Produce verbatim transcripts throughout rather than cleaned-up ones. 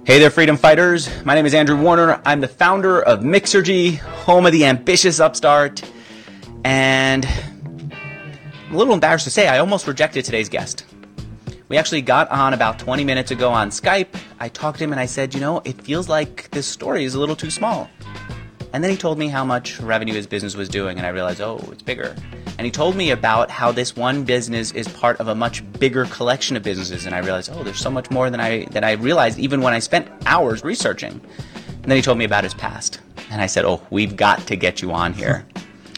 Hey there, freedom fighters. My name is Andrew Warner. I'm the founder of Mixergy, home of the ambitious upstart. And I'm a little embarrassed to say I almost rejected today's guest. We actually got on about twenty minutes ago on Skype. I talked to him and I said, you know, it feels like this story is a little too small. And then he told me how much revenue his business was doing, and I realized, oh, it's bigger. And he told me about how this one business is part of a much bigger collection of businesses, and I realized, oh, there's so much more than I than I realized even when I spent hours researching. And then he told me about his past, and I said, oh, we've got to get you on here.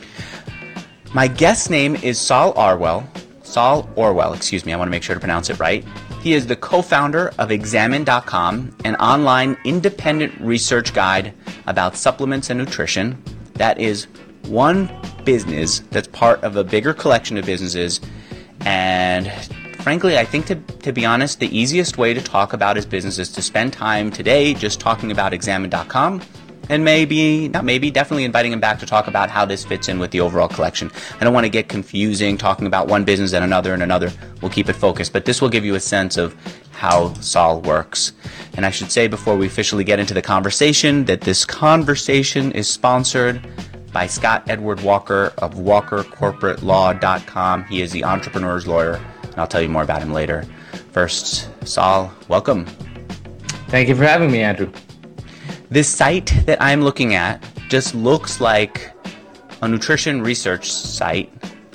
My guest's name is Sol Orwell. Sol Orwell, excuse me, I want to make sure to pronounce it right. He is the co-founder of Examine dot com, an online independent research guide about supplements and nutrition. That is one business that's part of a bigger collection of businesses. And frankly, I think to, to be honest, the easiest way to talk about his business is to spend time today just talking about Examine dot com. And maybe, not maybe, definitely inviting him back to talk about how this fits in with the overall collection. I don't want to get confusing talking about one business and another and another. We'll keep it focused. But this will give you a sense of how Sol works. And I should say before we officially get into the conversation that this conversation is sponsored by Scott Edward Walker of Walker Corporate Law dot com. He is the entrepreneur's lawyer, and I'll tell you more about him later. First, Sol, welcome. Thank you for having me, Andrew. This site that I'm looking at just looks like a nutrition research site.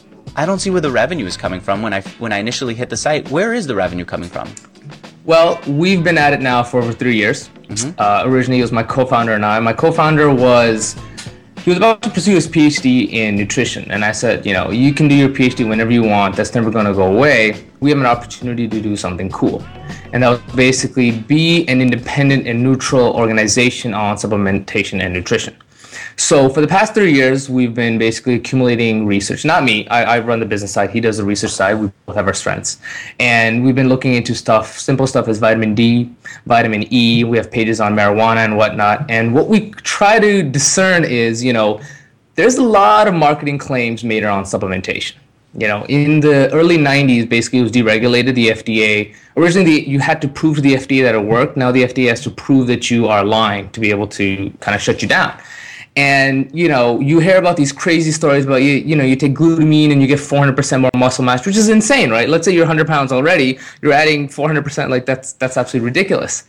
I don't see where the revenue is coming from when I when I initially hit the site. Where is the revenue coming from? Well, we've been at it now for over three years. Mm-hmm. Uh, originally, it was my co-founder and I. My co-founder was, he was about to pursue his PhD in nutrition. And I said, you know, you can do your PhD whenever you want. That's never going to go away. We have an opportunity to do something cool. And that was basically be an independent and neutral organization on supplementation and nutrition. So for the past three years, we've been basically accumulating research. Not me, I, I run the business side, he does the research side, we both have our strengths. And we've been looking into stuff, simple stuff as vitamin D, vitamin E, we have pages on marijuana and whatnot. And what we try to discern is, you know, there's a lot of marketing claims made around supplementation. You know, in the early nineties, basically it was deregulated, the F D A. Originally, the, you had to prove to the F D A that it worked. Now the F D A has to prove that you are lying to be able to kind of shut you down. And, you know, you hear about these crazy stories about, you you know, you take glutamine and you get four hundred percent more muscle mass, which is insane, right? Let's say you're one hundred pounds already, you're adding four hundred percent, like that's that's absolutely ridiculous.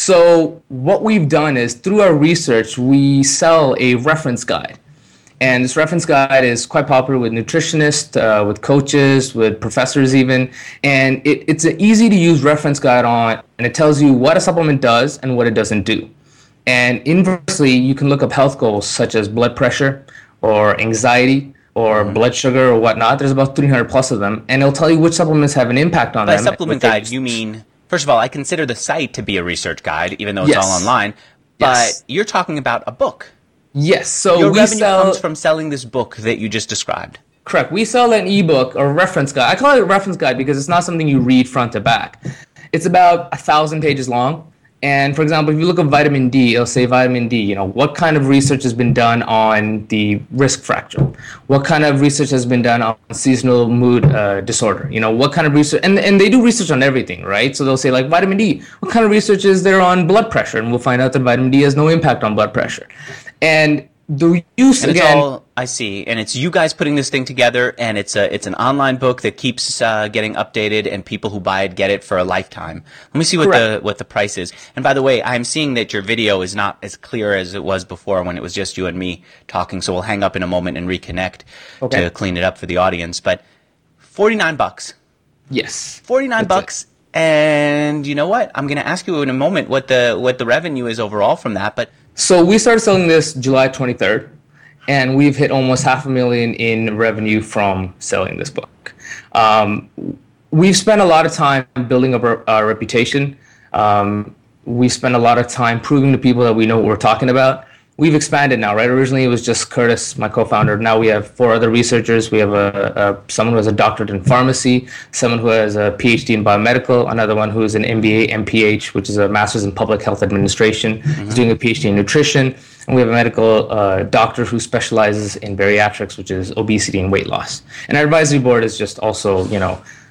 So what we've done is through our research, we sell a reference guide. And this reference guide is quite popular with nutritionists, uh, with coaches, with professors even. And it, it's an easy to use reference guide on, and it tells you what a supplement does and what it doesn't do. And inversely, you can look up health goals such as blood pressure or anxiety or mm-hmm. blood sugar or whatnot. There's about three hundred plus of them. And it'll tell you which supplements have an impact on By them. By supplement guide, you mean, first of all, I consider the site to be a research guide, even though it's yes. all online. But yes. you're talking about a book. Yes. So Your we revenue sell, comes from selling this book that you just described. Correct. We sell an ebook or reference guide. I call it a reference guide because it's not something you read front to back. It's about a thousand pages long. And for example, if you look at vitamin D, it'll say vitamin D, you know, what kind of research has been done on the risk factor? What kind of research has been done on seasonal mood uh, disorder? You know, what kind of research, and, and they do research on everything, right? So they'll say like vitamin D, what kind of research is there on blood pressure? And we'll find out that vitamin D has no impact on blood pressure. And the use and it's again, all, I see, and it's you guys putting this thing together, and it's a it's an online book that keeps uh, getting updated, and people who buy it get it for a lifetime. Let me see what Correct. the what the price is. And by the way, I'm seeing that your video is not as clear as it was before when it was just you and me talking. So we'll hang up in a moment and reconnect okay. to clean it up for the audience. But forty-nine bucks. Yes, forty-nine bucks. It. And you know what? I'm going to ask you in a moment what the what the revenue is overall from that, but. So we started selling this July twenty-third, and we've hit almost half a million in revenue from selling this book. Um, we've spent a lot of time building up our, our reputation. Um, we spent a lot of time proving to people that we know what we're talking about. We've expanded now, right? Originally, it was just Curtis, my co-founder. Now we have four other researchers. We have a, a someone who has a doctorate in pharmacy, someone who has a PhD in biomedical, another one who is an M B A, M P H, which is a master's in public health administration. Mm-hmm. He's doing a PhD in nutrition. And we have a medical uh, doctor who specializes in bariatrics, which is obesity and weight loss. And our advisory board is just also, you know,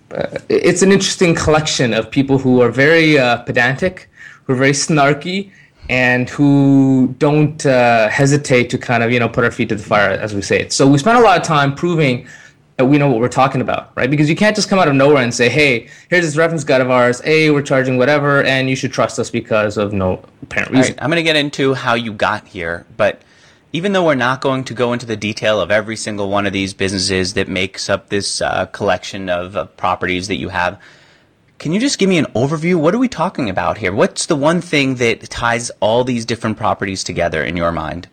uh, it's an interesting collection of people who are very uh, pedantic, who are very snarky, and who don't uh, hesitate to kind of, you know, put our feet to the fire, as we say it. So we spent a lot of time proving that we know what we're talking about, right? Because you can't just come out of nowhere and say, hey, here's this reference guide of ours, hey, we're charging whatever, and you should trust us because of no apparent reason. Right, I'm going to get into how you got here, but even though we're not going to go into the detail of every single one of these businesses that makes up this uh, collection of uh, properties that you have, can you just give me an overview? What are we talking about here? What's the one thing that ties all these different properties together in your mind?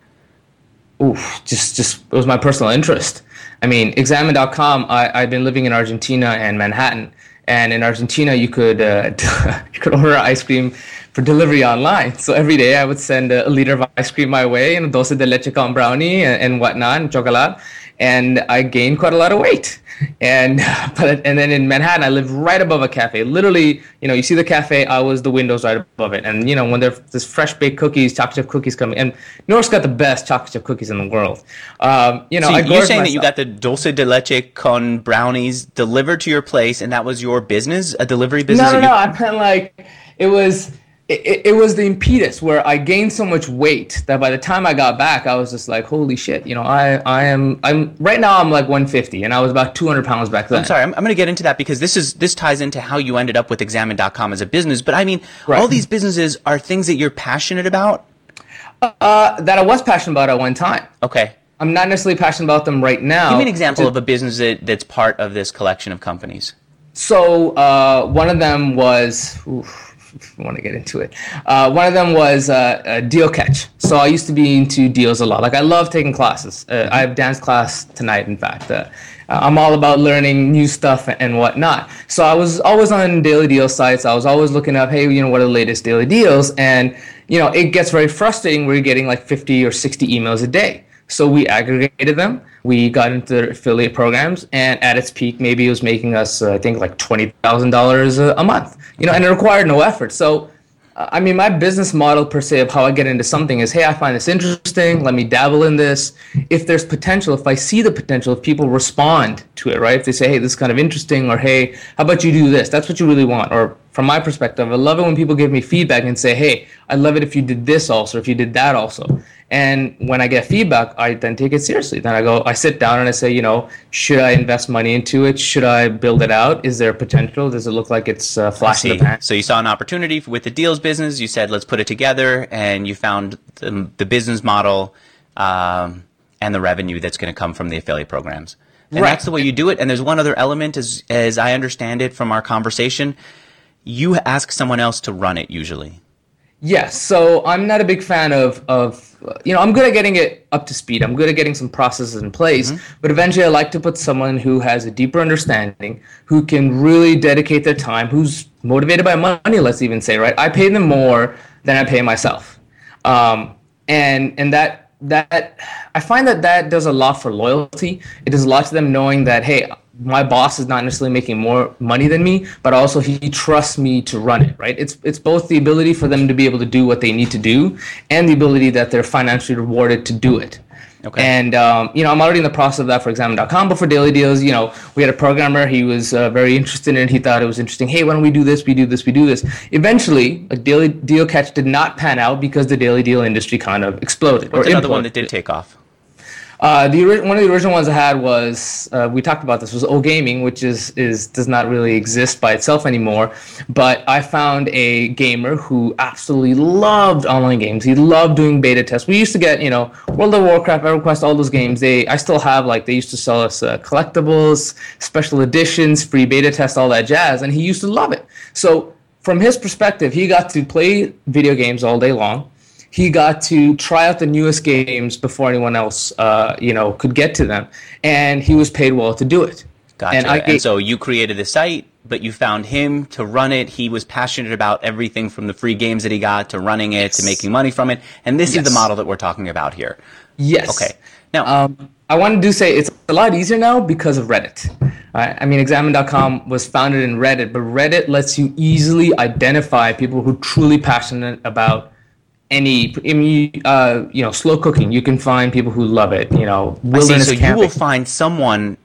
Oof, just, just it was my personal interest. I mean, Examine dot com, I, I've been living in Argentina and Manhattan. And in Argentina, you could uh, you could order ice cream for delivery online. So every day I would send a, a liter of ice cream my way, and dulce de leche con brownie and, and whatnot, and chocolate. And I gained quite a lot of weight. And but and then in Manhattan, I lived right above a cafe. Literally, you know, you see the cafe, I was the windows right above it. And, you know, when there's this fresh baked cookies, chocolate chip cookies coming, and New York's got the best chocolate chip cookies in the world. Um, you know, so I you're saying myself. that you got the dulce de leche con brownies delivered to your place, and that was your business, a delivery business? No, no, that you- no. I meant like it was. It, it was the impetus where I gained so much weight that by the time I got back, I was just like, holy shit, you know, I, I am, I'm right now I'm like one fifty and I was about two hundred pounds back then. I'm sorry, I'm, I'm going to get into that because this is, this ties into how you ended up with Examine dot com as a business. But I mean, Right. all these businesses are things that you're passionate about? Uh, that I was passionate about at one time. Okay. I'm not necessarily passionate about them right now. Give me an example of a business that, that's part of this collection of companies. So uh, one of them was, oof, I want to get into it. Uh, one of them was uh, uh, Deal Catch. So I used to be into deals a lot. Like I love taking classes. Uh, I have dance class tonight, in fact. Uh, I'm all about learning new stuff and whatnot. So I was always on daily deal sites. I was always looking up, hey, you know, what are the latest daily deals? And, you know, it gets very frustrating where you're getting like fifty or sixty emails a day. So we aggregated them. We got into the affiliate programs, and at its peak, maybe it was making us, uh, I think, like twenty thousand dollars a month. You know, and it required no effort. So, uh, I mean, my business model per se of how I get into something is, hey, I find this interesting. Let me dabble in this. If there's potential, if I see the potential, if people respond to it, right? If they say, hey, this is kind of interesting, or hey, how about you do this? That's what you really want. Or from my perspective, I love it when people give me feedback and say, hey, I love it if you did this also, if you did that also. And when I get feedback, I then take it seriously. Then I go, I sit down and I say, you know, should I invest money into it? Should I build it out? Is there potential? Does it look like it's uh, flash in the pan? So you saw an opportunity with the deals business. You said, let's put it together, and you found the, the business model um, and the revenue that's going to come from the affiliate programs. And Right. that's the way you do it. And there's one other element, as as I understand it from our conversation. You ask someone else to run it usually. Yes. So I'm not a big fan of, of uh, you know, I'm good at getting it up to speed. I'm good at getting some processes in place. Mm-hmm. But eventually I like to put someone who has a deeper understanding, who can really dedicate their time, who's motivated by money, let's even say, right? I pay them more than I pay myself. Um, and and that that I find that that does a lot for loyalty. It does a lot to them knowing that, hey, my boss is not necessarily making more money than me, but also he trusts me to run it, right? It's it's both the ability for them to be able to do what they need to do and the ability that they're financially rewarded to do it. Okay. And, um, you know, I'm already in the process of that for Examine dot com, but for Daily Deals, you know, we had a programmer, he was uh, very interested in it. He thought it was interesting. Hey, why don't we do this? We do this, we do this. Eventually, a Daily Deal Catch did not pan out because the Daily Deal industry kind of exploded. What's or another one imploded. that did take off? Uh, the ori- one of the original ones I had was uh, we talked about this was O Gaming, which is is does not really exist by itself anymore. But I found a gamer who absolutely loved online games. He loved doing beta tests. We used to get, you know, World of Warcraft, EverQuest, all those games. They I still have, like, they used to sell us uh, collectibles, special editions, free beta tests, all that jazz, and he used to love it. So from his perspective, he got to play video games all day long. He got to try out the newest games before anyone else, uh, you know, could get to them, and he was paid well to do it. Gotcha. And, I, and so you created the site, but you found him to run it. He was passionate about everything from the free games that he got to running it yes. to making money from it. And this yes. is the model that we're talking about here. Yes. Okay. Now, um, I wanted to say it's a lot easier now because of Reddit. Right? I mean, Examine dot com was founded in Reddit, but Reddit lets you easily identify people who are truly passionate about any, I mean, uh, you know, slow cooking. You can find people who love it. You know, I see. wilderness So you camping. will find someone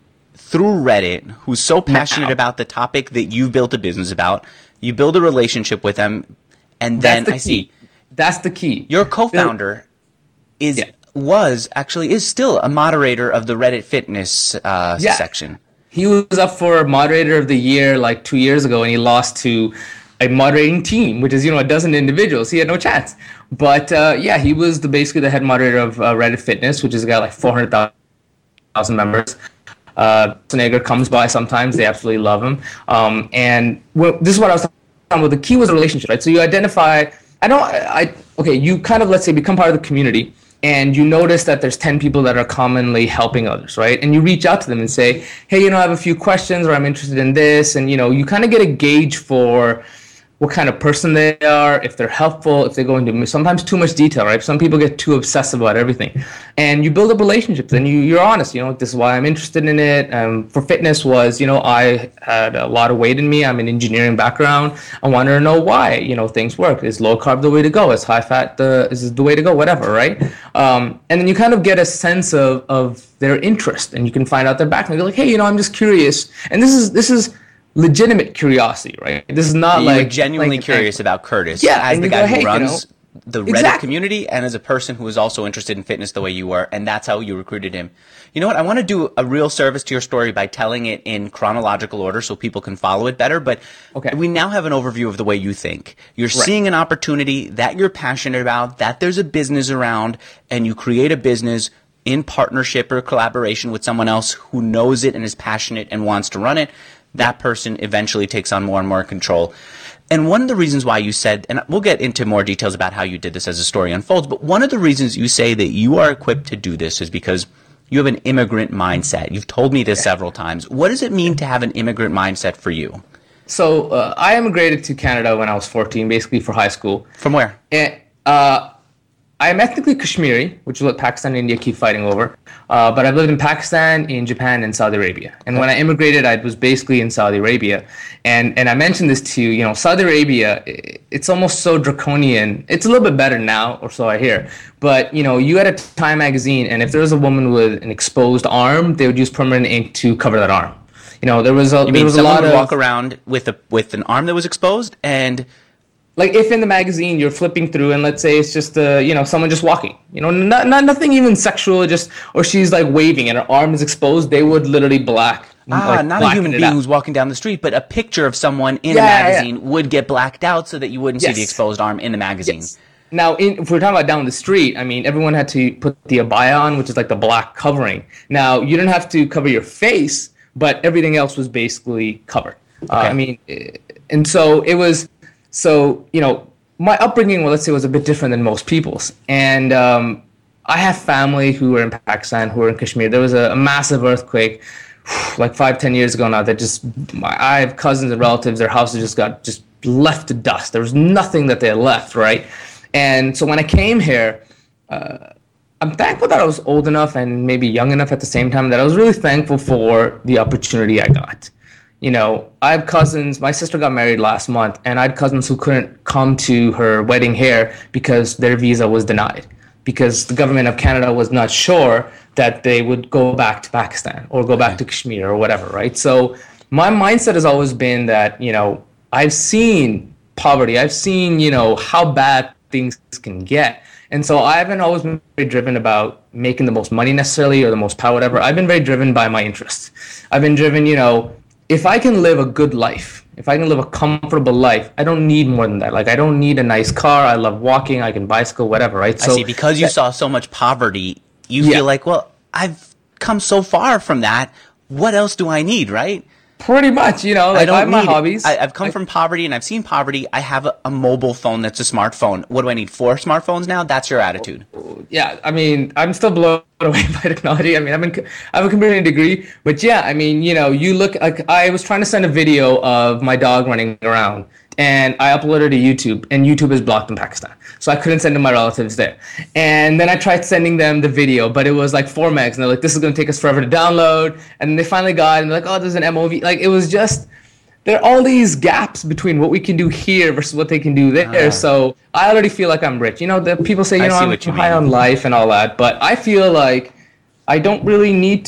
through Reddit who's so passionate Now. about the topic that you've built a business about. You build a relationship with them, and then That's the I key. see That's the key. your co-founder is Yeah. was actually is still a moderator of the Reddit fitness uh, Yeah. section. He was up for moderator of the year like two years ago, and he lost to a moderating team, which is, you know, a dozen individuals. He had no chance. But uh, yeah, he was the basically the head moderator of uh, Reddit Fitness, which has got like four hundred thousand members. Uh, Schwarzenegger comes by sometimes. They absolutely love him. Um, and well, this is what I was talking about. The key was a relationship, right? So you identify, I don't, I, okay, you kind of, let's say, become part of the community, and you notice that there's ten people that are commonly helping others, right? And you reach out to them and say, hey, you know, I have a few questions, or I'm interested in this. And, you know, you kind of get a gauge for what kind of person they are, if they're helpful, if they go into sometimes too much detail, right? Some people get too obsessive about everything. And you build up relationships, and you, you're honest, you know, this is why I'm interested in it. Um, for fitness was, you know, I had a lot of weight in me. I'm an engineering background. I wanted to know why, you know, things work. Is low carb the way to go? Is high fat the, is the way to go? Whatever, right? Um, and then you kind of get a sense of, of their interest, and you can find out their background. You're like, hey, you know, I'm just curious. And this is, this is, legitimate curiosity, right? This is not You like were genuinely like, curious about Curtis Yeah, as and the you guy go, who hey, you runs know, the Reddit exactly. community, and as a person who is also interested in fitness the way you were, and that's how you recruited him. You know what? I want to do a real service to your story by telling it in chronological order so people can follow it better, but Okay. we now have an overview of the way you think. You're Right. seeing an opportunity that you're passionate about, that there's a business around, and you create a business in partnership or collaboration with someone else who knows it and is passionate and wants to run it. That person eventually takes on more and more control. And one of the reasons why you said, and we'll get into more details about how you did this as the story unfolds, but one of the reasons you say that you are equipped to do this is because you have an immigrant mindset. You've told me this Yeah. several times. What does it mean to have an immigrant mindset for you? So uh, I immigrated to Canada when I was fourteen, basically for high school. From where? And uh, I am ethnically Kashmiri, which is what Pakistan and India keep fighting over. Uh, but I've lived in Pakistan, in Japan, and Saudi Arabia. And when I immigrated, I was basically in Saudi Arabia. And and I mentioned this to you, you know, Saudi Arabia, it's almost so draconian. It's a little bit better now, or so I hear. But, you know, you had a Time magazine, and if there was a woman with an exposed arm, they would use permanent ink to cover that arm. You know, there was a, You there mean was a someone lot would of... walk around with a with an arm that was exposed and... Like if in the magazine you're flipping through and let's say it's just uh, you know, someone just walking, you know, not, not nothing even sexual, just, or she's like waving and her arm is exposed, they would literally black. Ah, like, not a blacken human it being out. who's walking down the street, but a picture of someone in Yeah, a yeah, magazine yeah. would get blacked out so that you wouldn't see Yes. the exposed arm in the magazine. Yes. Now, in, if we're talking about down the street, I mean, everyone had to put the abaya on, which is like the black covering. Now, you didn't have to cover your face, but everything else was basically covered. Uh, I mean, eh, and so it was, so, you know, my upbringing, well, let's say, was a bit different than most people's. And um, I have family who were in Pakistan, who were in Kashmir. There was a, a massive earthquake like five, ten years ago now that just, I have cousins and relatives, their houses just got just left to dust. There was nothing that they had left, right? And so when I came here, uh, I'm thankful that I was old enough and maybe young enough at the same time that I was really thankful for the opportunity I got. You know, I have cousins, my sister got married last month, and I had cousins who couldn't come to her wedding here because their visa was denied, because the government of Canada was not sure that they would go back to Pakistan or go back to Kashmir or whatever, right? So my mindset has always been that, you know, I've seen poverty, I've seen, you know, how bad things can get. And so I haven't always been very driven about making the most money necessarily or the most power, whatever. I've been very driven by my interests. I've been driven, you know, if I can live a good life, if I can live a comfortable life, I don't need more than that. Like, I don't need a nice car. I love walking. I can bicycle, whatever, right? I see. Because you that, saw so much poverty, you Yeah. feel like, well, I've come so far from that. What else do I need, right? Pretty much, you know, like I I, don't have my need hobbies. I, I've come I, from poverty and I've seen poverty. I have a, a mobile phone that's a smartphone. What do I need? Four smartphones now? That's your attitude. Yeah, I mean, I'm still blown away by technology. I mean, I'm in, I have a computing degree, but yeah, I mean, you know, you look like I was trying to send a video of my dog running around, and I uploaded to YouTube, and YouTube is blocked in Pakistan, so I couldn't send to my relatives there. And then I tried sending them the video, but it was like four megs, and they're like, "This is going to take us forever to download." And they finally got it, and they're like, "Oh, there's an M O V." Like, it was just. There are all these gaps between what we can do here versus what they can do there. Ah. So I already feel like I'm rich. You know, the people say, you I know, I'm high mean. on life and all that, but I feel like I don't really need to,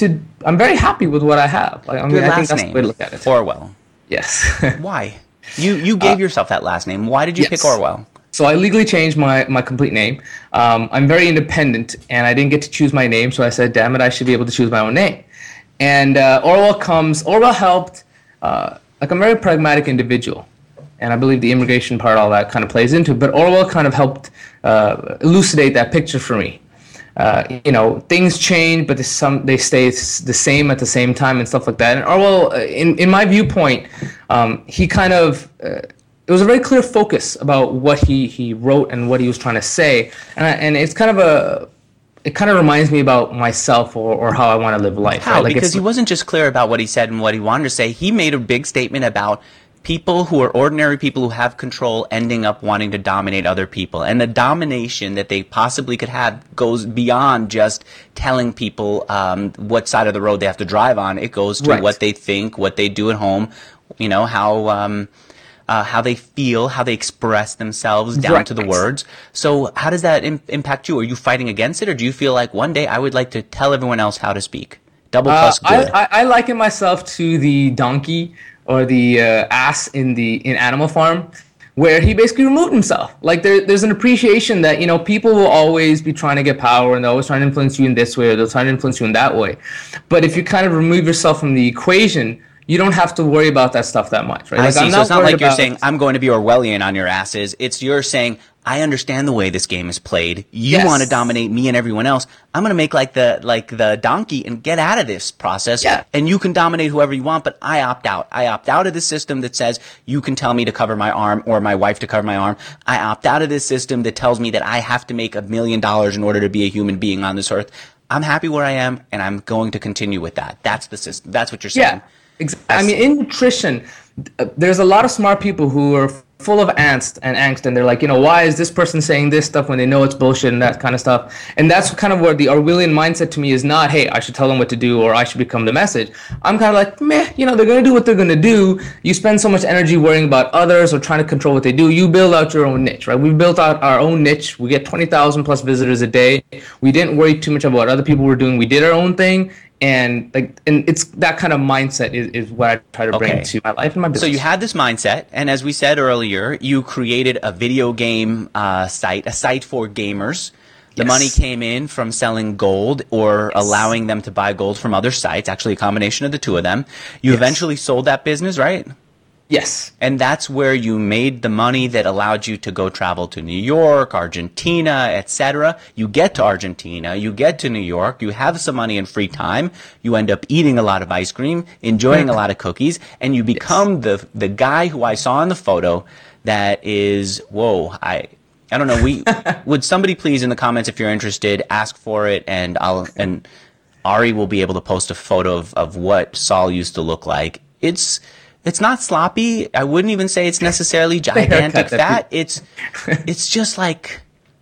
I'm very happy with what I have. Like, I mean, Your I last think that's name, the way to look at it. Orwell. Yes. Why? You you gave uh, yourself that last name. Why did you yes. pick Orwell? So I legally changed my, my complete name. Um, I'm very independent, and I didn't get to choose my name, so I said, damn it, I should be able to choose my own name. And uh, Orwell comes, Orwell helped, uh, like I'm a very pragmatic individual, and I believe the immigration part, all that kind of plays into it, but Orwell kind of helped uh, elucidate that picture for me. Uh, you know, things change, but some they stay the same at the same time and stuff like that. And Orwell, in, in my viewpoint, um, he kind of... Uh, it was a very clear focus about what he, he wrote and what he was trying to say, and I, and it's kind of a it kind of reminds me about myself or, or how I want to live life. How? Right? Like because he wasn't just clear about what he said and what he wanted to say. He made a big statement about people who are ordinary people who have control ending up wanting to dominate other people, and the domination that they possibly could have goes beyond just telling people um, what side of the road they have to drive on. It goes to right. what they think, what they do at home, you know, how. Um, Uh, how they feel, how they express themselves down right. to the words. So how does that im- impact you? Are you fighting against it, or do you feel like one day I would like to tell everyone else how to speak? Double plus uh, good. I, I, I liken myself to the donkey or the uh, ass in the in Animal Farm, where he basically removed himself. Like there, there's an appreciation that, you know, people will always be trying to get power, and they're always trying to influence you in this way, or they'll try to influence you in that way. But if you kind of remove yourself from the equation, you don't have to worry about that stuff that much, right? I like, see. I'm so not it's not like you're about... saying, I'm going to be Orwellian on your asses. It's you're saying, I understand the way this game is played. You yes. want to dominate me and everyone else. I'm going to make like the like the donkey and get out of this process. Yeah. And you can dominate whoever you want, but I opt out. I opt out of the system that says you can tell me to cover my arm or my wife to cover my arm. I opt out of this system that tells me that I have to make a million dollars in order to be a human being on this earth. I'm happy where I am, and I'm going to continue with that. That's the system. That's what you're saying. Yeah. Exactly. I mean, in nutrition, uh, there's a lot of smart people who are full of angst and angst, and they're like, you know, why is this person saying this stuff when they know it's bullshit and that kind of stuff? And that's kind of where the Orwellian mindset to me is not, hey, I should tell them what to do or I should become the message. I'm kind of like, meh, you know, they're going to do what they're going to do. You spend so much energy worrying about others or trying to control what they do. You build out your own niche, right? We built out our own niche. We get twenty thousand plus visitors a day. We didn't worry too much about what other people were doing. We did our own thing. And like, and it's that kind of mindset is, is what I try to bring okay. to my life and my business. So you had this mindset, and as we said earlier, you created a video game uh, site, a site for gamers. The yes. money came in from selling gold or yes. allowing them to buy gold from other sites, actually a combination of the two of them. You yes. eventually sold that business, right? Yes. And that's where you made the money that allowed you to go travel to New York, Argentina, et cetera. You get to Argentina, you get to New York, you have some money and free time, you end up eating a lot of ice cream, enjoying a lot of cookies, and you become yes. the the guy who I saw in the photo that is, whoa, I I don't know, we would somebody please in the comments if you're interested, ask for it, and I'll and Ari will be able to post a photo of, of what Saul used to look like. It's It's not sloppy. I wouldn't even say it's necessarily gigantic fat. It's it's just like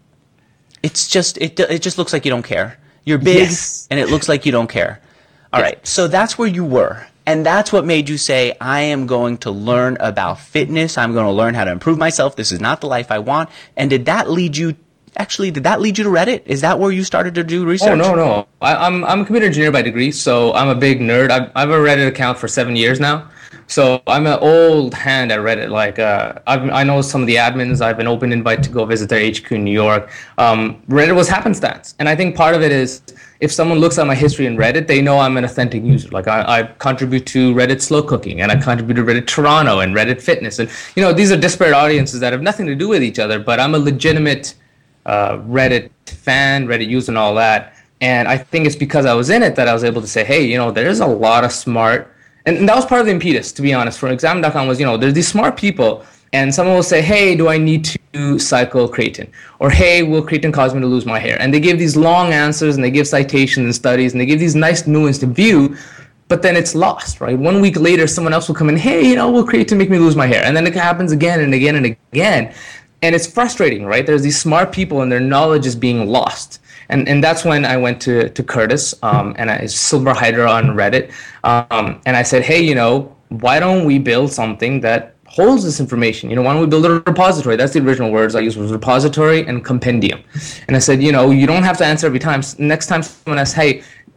it's just it it just looks like you don't care. You're big yes. and it looks like you don't care. All yes. right. So that's where you were. And that's what made you say, I am going to learn about fitness. I'm going to learn how to improve myself. This is not the life I want. And did that lead you Actually, did that lead you to Reddit? Is that where you started to do research? Oh, no, no. I, I'm I'm a computer engineer by degree, so I'm a big nerd. I've, I have a Reddit account for seven years now. So I'm an old hand at Reddit. Like uh, I've, I know some of the admins. I have an open invite to go visit their H Q in New York. Um, Reddit was happenstance. And I think part of it is if someone looks at my history in Reddit, they know I'm an authentic user. Like I, I contribute to Reddit Slow Cooking, and I contribute to Reddit Toronto and Reddit Fitness. And, you know, these are disparate audiences that have nothing to do with each other, but I'm a legitimate uh, Reddit fan, Reddit user and all that. And I think it's because I was in it that I was able to say, hey, you know, there's a lot of smart, and, and that was part of the impetus, to be honest, for examine dot com was, you know, there's these smart people, and someone will say, hey, do I need to cycle creatine? Or, hey, will creatine cause me to lose my hair? And they give these long answers, and they give citations and studies, and they give these nice nuanced view, but then it's lost, right? One week later, someone else will come in, hey, you know, will creatine make me lose my hair? And then it happens again and again and again. And it's frustrating, right? There's these smart people, and their knowledge is being lost. And and that's when I went to, to Curtis, um, and I Silver Hydra on Reddit, um, and I said, hey, you know, why don't we build something that holds this information? You know, why don't we build a repository? That's the original words I used, was repository and compendium. And I said, you know, you don't have to answer every time. Next time someone asks, hey,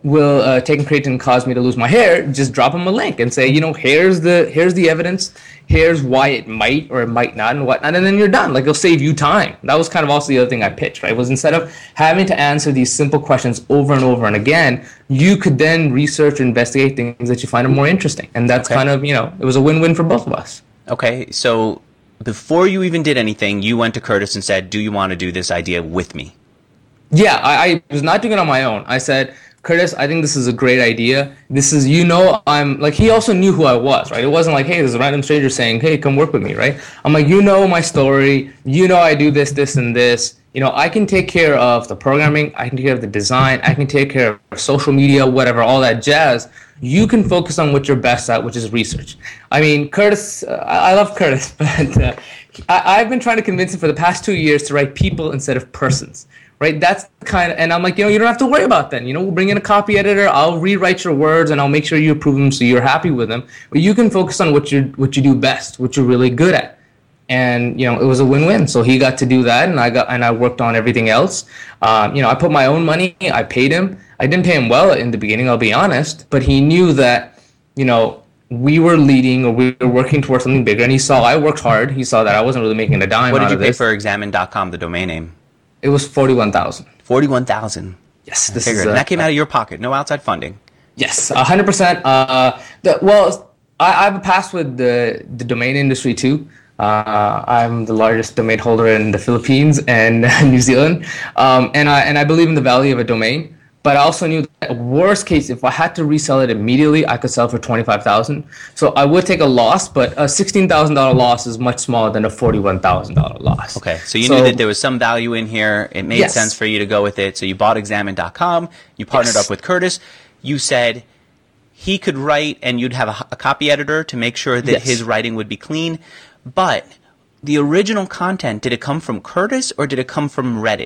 will uh, taking creatine cause me to lose my hair, just drop them a link and say, you know, here's the here's the evidence, here's why it might or it might not and whatnot, and then you're done. Like, it'll save you time. That was kind of also the other thing I pitched, right? Was instead of having to answer these simple questions over and over and again, you could then research or investigate things that you find are more interesting. And that's okay. kind of, you know, it was a win-win for both of us. Okay, so before you even did anything, you went to Curtis and said, do you want to do this idea with me? Yeah, I, I was not doing it on my own. I said, Curtis, I think this is a great idea. This is, you know, I'm like, he also knew who I was, right? It wasn't like, hey, there's a random stranger saying, hey, come work with me, right? I'm like, you know my story. You know I do this, this, and this. You know, I can take care of the programming. I can take care of the design. I can take care of social media, whatever, all that jazz. You can focus on what you're best at, which is research. I mean, Curtis, uh, I love Curtis, but uh, I, I've been trying to convince him for the past two years to write people instead of persons. Right, that's kind of, and I'm like, you know, you don't have to worry about that. You know, we'll bring in a copy editor. I'll rewrite your words, and I'll make sure you approve them so you're happy with them. But you can focus on what you what you do best, what you're really good at. And you know, it was a win-win. So he got to do that, and I got and I worked on everything else. Um, you know, I put my own money. I paid him. I didn't pay him well in the beginning, I'll be honest. But he knew that, you know, we were leading or we were working towards something bigger, and he saw I worked hard. He saw that I wasn't really making a dime. What did out you of pay this. for examine dot com, the domain name? It was forty-one thousand. Forty-one thousand. Yes, this is. A, that came out of your pocket, no outside funding. Yes, a hundred percent. Uh, the, well, I, I have a past with the the domain industry too. Uh, I'm the largest domain holder in the Philippines and New Zealand, um, and I and I believe in the value of a domain. But I also knew that worst case, if I had to resell it immediately, I could sell for twenty-five thousand. So I would take a loss, but a sixteen thousand dollar loss is much smaller than a forty-one thousand dollar loss. Okay, so you so, knew that there was some value in here. It made yes. sense for you to go with it. So you bought examine dot com. You partnered yes. up with Curtis. You said he could write, and you'd have a, a copy editor to make sure that yes. his writing would be clean. But the original content, did it come from Curtis or did it come from Reddit?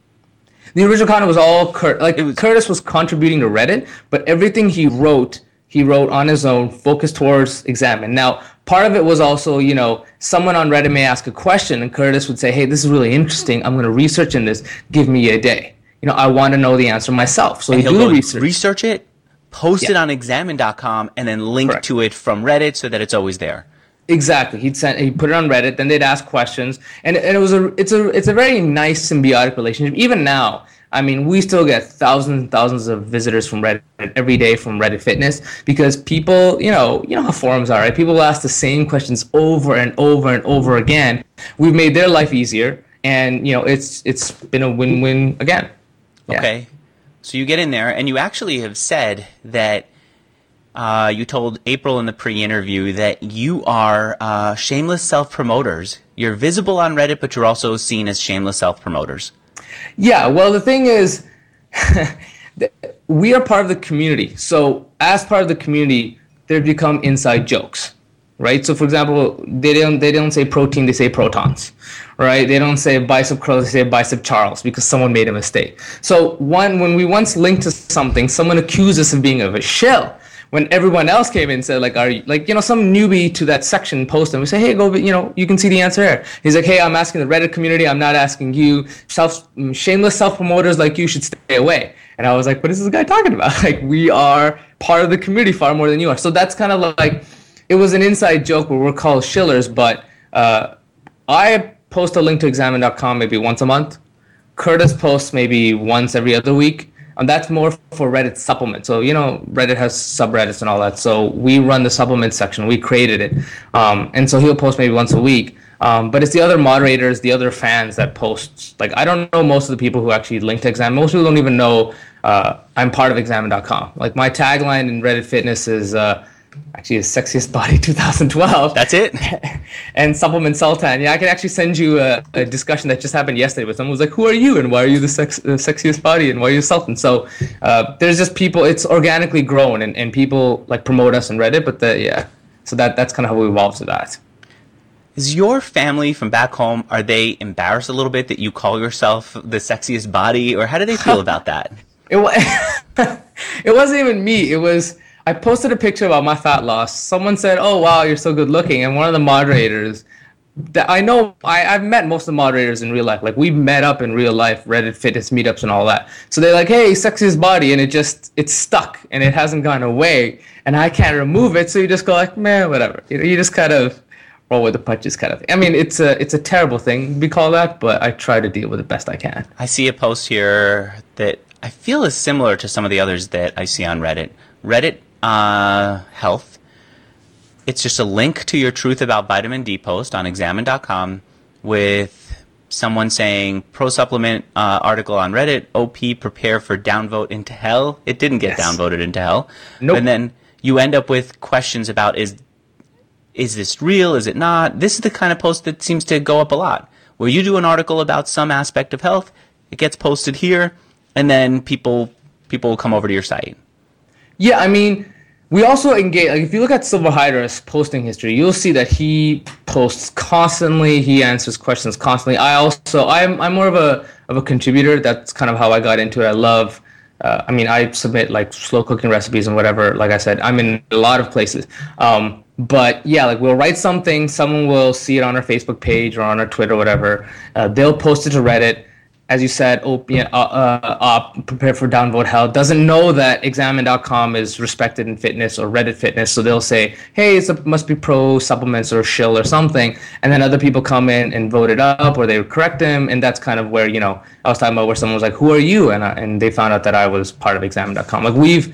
The original content was all Curtis. Like, was, Curtis was contributing to Reddit, but everything he wrote, he wrote on his own, focused towards Examine. Now, part of it was also, you know, someone on Reddit may ask a question, and Curtis would say, hey, this is really interesting. I'm going to research in this. Give me a day. You know, I want to know the answer myself. So and he do the research. Research it, post yeah. it on examine dot com, and then link Correct. to it from Reddit so that it's always there. Exactly. He'd send, he'd put it on Reddit, then they'd ask questions, and, and it was a, it's a, it's a very nice symbiotic relationship. Even now, I mean, we still get thousands and thousands of visitors from Reddit every day from Reddit Fitness because people, you know, you know how forums are, right? People ask the same questions over and over and over again. We've made their life easier, and you know, it's it's been a win-win again. Yeah. Okay, so you get in there, and you actually have said that. Uh, you told April in the pre-interview that you are uh, shameless self-promoters. You're visible on Reddit, but you're also seen as shameless self-promoters. Yeah, well, the thing is, we are part of the community. So as part of the community, they've become inside jokes, right? So, for example, they don't they don't say protein, they say protons, right? They don't say bicep curl, they say bicep Charles because someone made a mistake. So one, when we once linked to something, someone accused us of being of a shill. When everyone else came in and said, like, are you, like, you know, some newbie to that section post and we say, hey, go, you know, you can see the answer here. He's like, hey, I'm asking the Reddit community. I'm not asking you. Self, shameless self-promoters like you should stay away. And I was like, what is this guy talking about? Like, we are part of the community far more than you are. So that's kind of like, it was an inside joke where we're called shillers, but uh, I post a link to examine dot com maybe once a month. Curtis posts maybe once every other week. And that's more for Reddit supplement. So, you know, Reddit has subreddits and all that. So we run the supplement section. We created it. Um, and so he'll post maybe once a week. Um, but it's the other moderators, the other fans that post. Like, I don't know most of the people who actually link to Examine. Most people don't even know uh, I'm part of examine dot com. Like, my tagline in Reddit Fitness is uh, actually is Sexiest Body two thousand twelve. That's it? And Supplement Sultan. Yeah, I can actually send you a, a discussion that just happened yesterday where someone was like, who are you and why are you the, sex, the sexiest body and why are you Sultan? So uh, there's just people, it's organically grown and, and people like promote us on Reddit, but the, yeah. So that that's kind of how we evolved to that. Is your family from back home, are they embarrassed a little bit that you call yourself the sexiest body, or how do they feel about that? It, was, it wasn't even me. It was... I posted a picture about my fat loss. Someone said, oh, wow, you're so good looking. And one of the moderators that I know I, I've met most of the moderators in real life. Like we've met up in real life, Reddit fitness meetups and all that. So they're like, hey, sexiest body, and it just it's stuck and it hasn't gone away, and I can't remove it. So you just go like, man, whatever. You know, you just kind of roll with the punches, kind of thing. I mean, it's a it's a terrible thing to be called that, but I try to deal with it best I can. I see a post here that I feel is similar to some of the others that I see on Reddit. Reddit uh, Health. It's just a link to your Truth About Vitamin D post on examine dot com with someone saying, pro supplement uh, article on Reddit, O P prepare for downvote into hell. It didn't get yes. downvoted into hell. Nope. And then you end up with questions about, is is this real? Is it not? This is the kind of post that seems to go up a lot, where you do an article about some aspect of health, it gets posted here, and then people people will come over to your site. Yeah, I mean, we also engage, like if you look at Silver Hydra's posting history, you'll see that he posts constantly, he answers questions constantly. I also, I'm I'm more of a of a contributor. That's kind of how I got into it. I love, uh, I mean, I submit like slow cooking recipes and whatever. Like I said, I'm in a lot of places. Um, but yeah, like we'll write something, someone will see it on our Facebook page or on our Twitter or whatever. Uh, they'll post it to Reddit. As you said, oh, yeah, uh, uh, uh, prepare for downvote hell, doesn't know that examine dot com is respected in fitness or Reddit fitness. So they'll say, hey, it must be pro supplements or shill or something. And then other people come in and vote it up, or they correct them. And that's kind of where, you know, I was talking about where someone was like, who are you? And, I, and they found out that I was part of examine dot com. Like we've,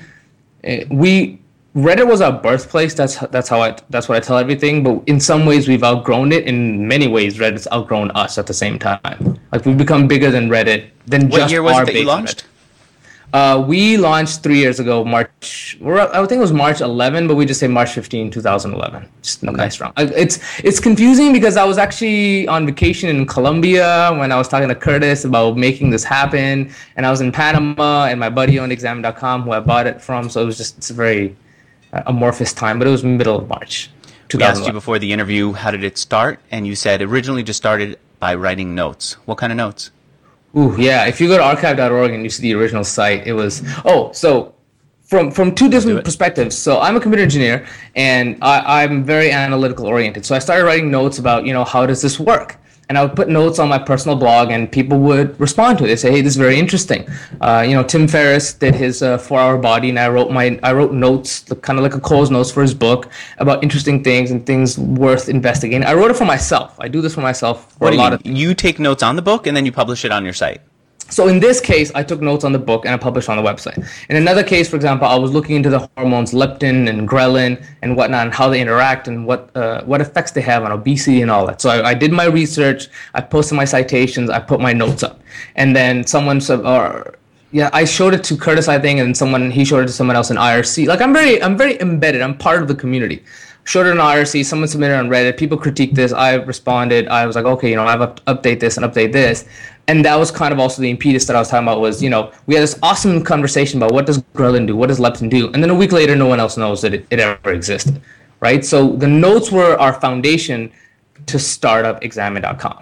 we, Reddit was our birthplace. That's that's how I that's what I tell everything. But in some ways, we've outgrown it. In many ways, Reddit's outgrown us at the same time. Like we've become bigger than Reddit. Than what just year was our it that you launched? Uh, we launched three years ago, March. I think it was March eleventh, but we just say March fifteenth, twenty eleven. Just okay. Nice round. It's it's confusing because I was actually on vacation in Colombia when I was talking to Curtis about making this happen, and I was in Panama, and my buddy owned examine dot com, who I bought it from. So it was just it's a very amorphous time, but it was middle of March. We asked you before the interview, how did it start? And you said originally just started by writing notes. What kind of notes? Ooh, yeah. If you go to archive dot org and you see the original site, it was, oh, so from from two different perspectives. So I'm a computer engineer, and I, I'm very analytical oriented. So I started writing notes about, you know, how does this work? And I would put notes on my personal blog, and people would respond to it. They say, "Hey, this is very interesting." Uh, you know, Tim Ferriss did his uh, four-hour body, and I wrote my I wrote notes, kind of like a Cole's notes for his book about interesting things and things worth investigating. I wrote it for myself. I do this for myself. For what do a you lot mean? of You take notes on the book and then you publish it on your site. So in this case, I took notes on the book and I published on the website. In another case, for example, I was looking into the hormones leptin and ghrelin and whatnot, and how they interact and what uh, what effects they have on obesity and all that. So I, I did my research, I posted my citations, I put my notes up, and then someone said, or yeah, I showed it to Curtis, I think, and someone he showed it to someone else in I R C. Like I'm very I'm very embedded. I'm part of the community. Showed it on I R C, someone submitted on Reddit, people critiqued this, I responded, I was like, okay, you know, I have to update this and update this. And that was kind of also the impetus that I was talking about was, you know, we had this awesome conversation about what does ghrelin do, what does leptin do, and then a week later, no one else knows that it, it ever existed, right? So the notes were our foundation to start up examine dot com.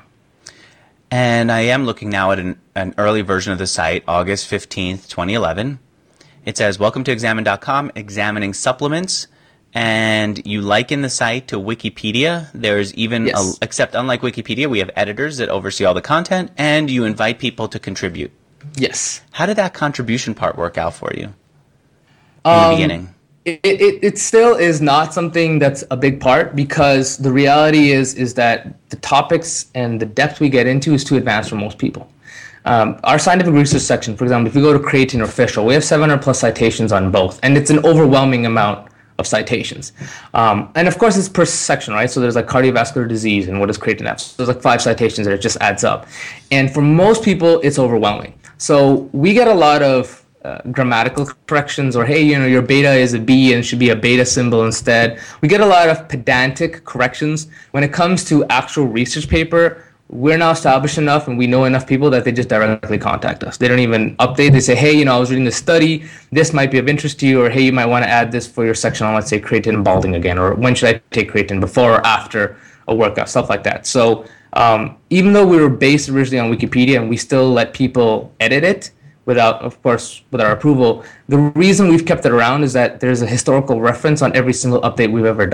And I am looking now at an, an early version of the site, August fifteenth, twenty eleven. It says, welcome to examine dot com, examining supplements. And you liken the site to Wikipedia. There's even, yes. a, except unlike Wikipedia, we have editors that oversee all the content, and you invite people to contribute. Yes. How did that contribution part work out for you in um, the beginning? It, it it still is not something that's a big part, because the reality is is that the topics and the depth we get into is too advanced for most people. Um, our scientific research section, for example, if you go to creatine or fish oil, we have seven hundred plus citations on both, and it's an overwhelming amount of citations. Um, and of course it's per section, right? So there's like cardiovascular disease and what does creatine have? So there's like five citations and it just adds up. And for most people, it's overwhelming. So we get a lot of uh, grammatical corrections, or hey, you know, your beta is a B and should be a beta symbol instead. We get a lot of pedantic corrections. When it comes to actual research paper, we're now established enough and we know enough people that they just directly contact us. They don't even update. They say, hey, you know, I was reading this study. This might be of interest to you, or hey, you might want to add this for your section on, let's say, creatine and balding again, or when should I take creatine, before or after a workout, stuff like that. So um, even though we were based originally on Wikipedia and we still let people edit it without, of course, without our approval, the reason we've kept it around is that there's a historical reference on every single update we've ever done.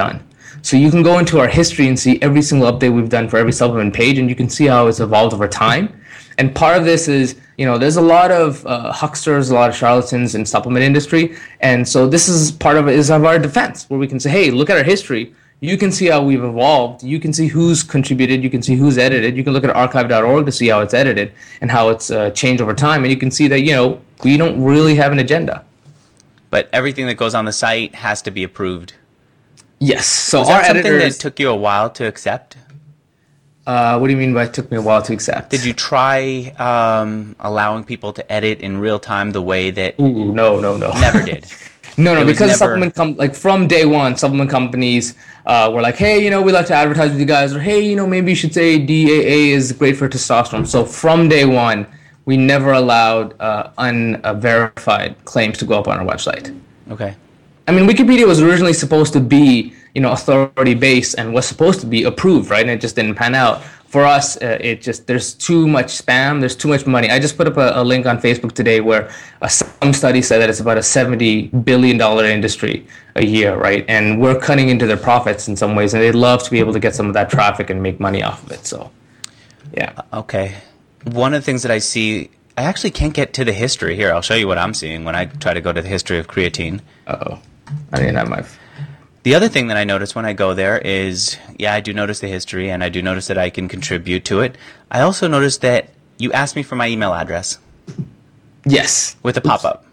So you can go into our history and see every single update we've done for every supplement page, and you can see how it's evolved over time. And part of this is, you know, there's a lot of uh, hucksters, a lot of charlatans in supplement industry. And so this is part of it is of our defense, where we can say, hey, look at our history. You can see how we've evolved. You can see who's contributed. You can see who's edited. You can look at archive dot org to see how it's edited and how it's uh, changed over time. And you can see that, you know, we don't really have an agenda. But everything that goes on the site has to be approved. Yes. So Was our that something editors, that took you a while to accept? Uh, what do you mean by it took me a while to accept? Did you try um, allowing people to edit in real time the way that... Ooh, no, no, no. Never did. No, no, It was because never- supplement com- like from day one, supplement companies uh, were like, hey, you know, we like to advertise with you guys, or hey, you know, maybe you should say D A A is great for testosterone. So from day one, we never allowed uh, unverified claims to go up on our website. Okay. I mean, Wikipedia was originally supposed to be, you know, authority based and was supposed to be approved, right? And it just didn't pan out. For us, uh, it just there's too much spam, there's too much money. I just put up a, a link on Facebook today where uh, some study said that it's about a seventy billion dollars industry a year, right? And we're cutting into their profits in some ways, and they'd love to be able to get some of that traffic and make money off of it. So, yeah. Okay. One of the things that I see, I actually can't get to the history here. I'll show you what I'm seeing when I try to go to the history of creatine. Uh-oh. I didn't have my... The other thing that I notice when I go there is, yeah, I do notice the history, and I do notice that I can contribute to it. I also notice that you asked me for my email address Yes. with a pop-up.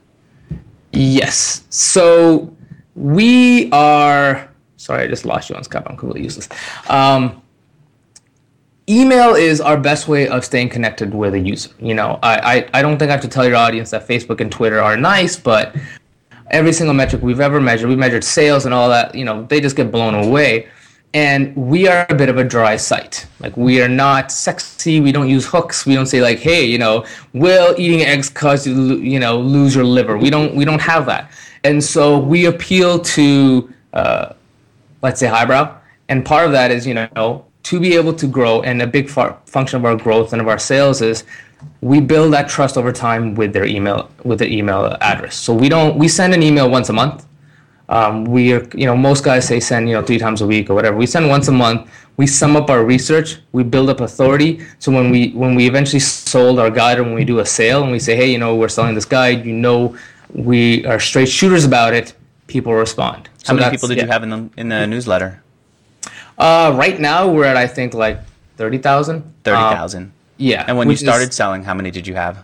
Yes. So we are... Sorry, I just lost you on Skype. I'm completely useless. Um, email is our best way of staying connected with a user. You know, I, I, I don't think I have to tell your audience that Facebook and Twitter are nice, but every single metric we've ever measured, we measured sales and all that, you know, they just get blown away. And we are a bit of a dry site. Like, we are not sexy. We don't use hooks. We don't say like, hey, you know, will eating eggs cause you, lo- you know, lose your liver? We don't, we don't have that. And so we appeal to, uh, let's say, highbrow. And part of that is, you know, to be able to grow, and a big far- function of our growth and of our sales is we build that trust over time with their email, with their email address. So we don't, we send an email once a month. Um, we are, you know, most guys say send, you know, three times a week or whatever. We send once a month. We sum up our research. We build up authority. So when we, when we eventually sold our guide, or when we do a sale and we say, hey, you know, we're selling this guide, you know, we are straight shooters about it, people respond. How So many that's- people did yeah. you have in the in the newsletter? Uh, right now we're at, I think, like thirty thousand. thirty thousand. Um, yeah. And when you which is- started selling, how many did you have?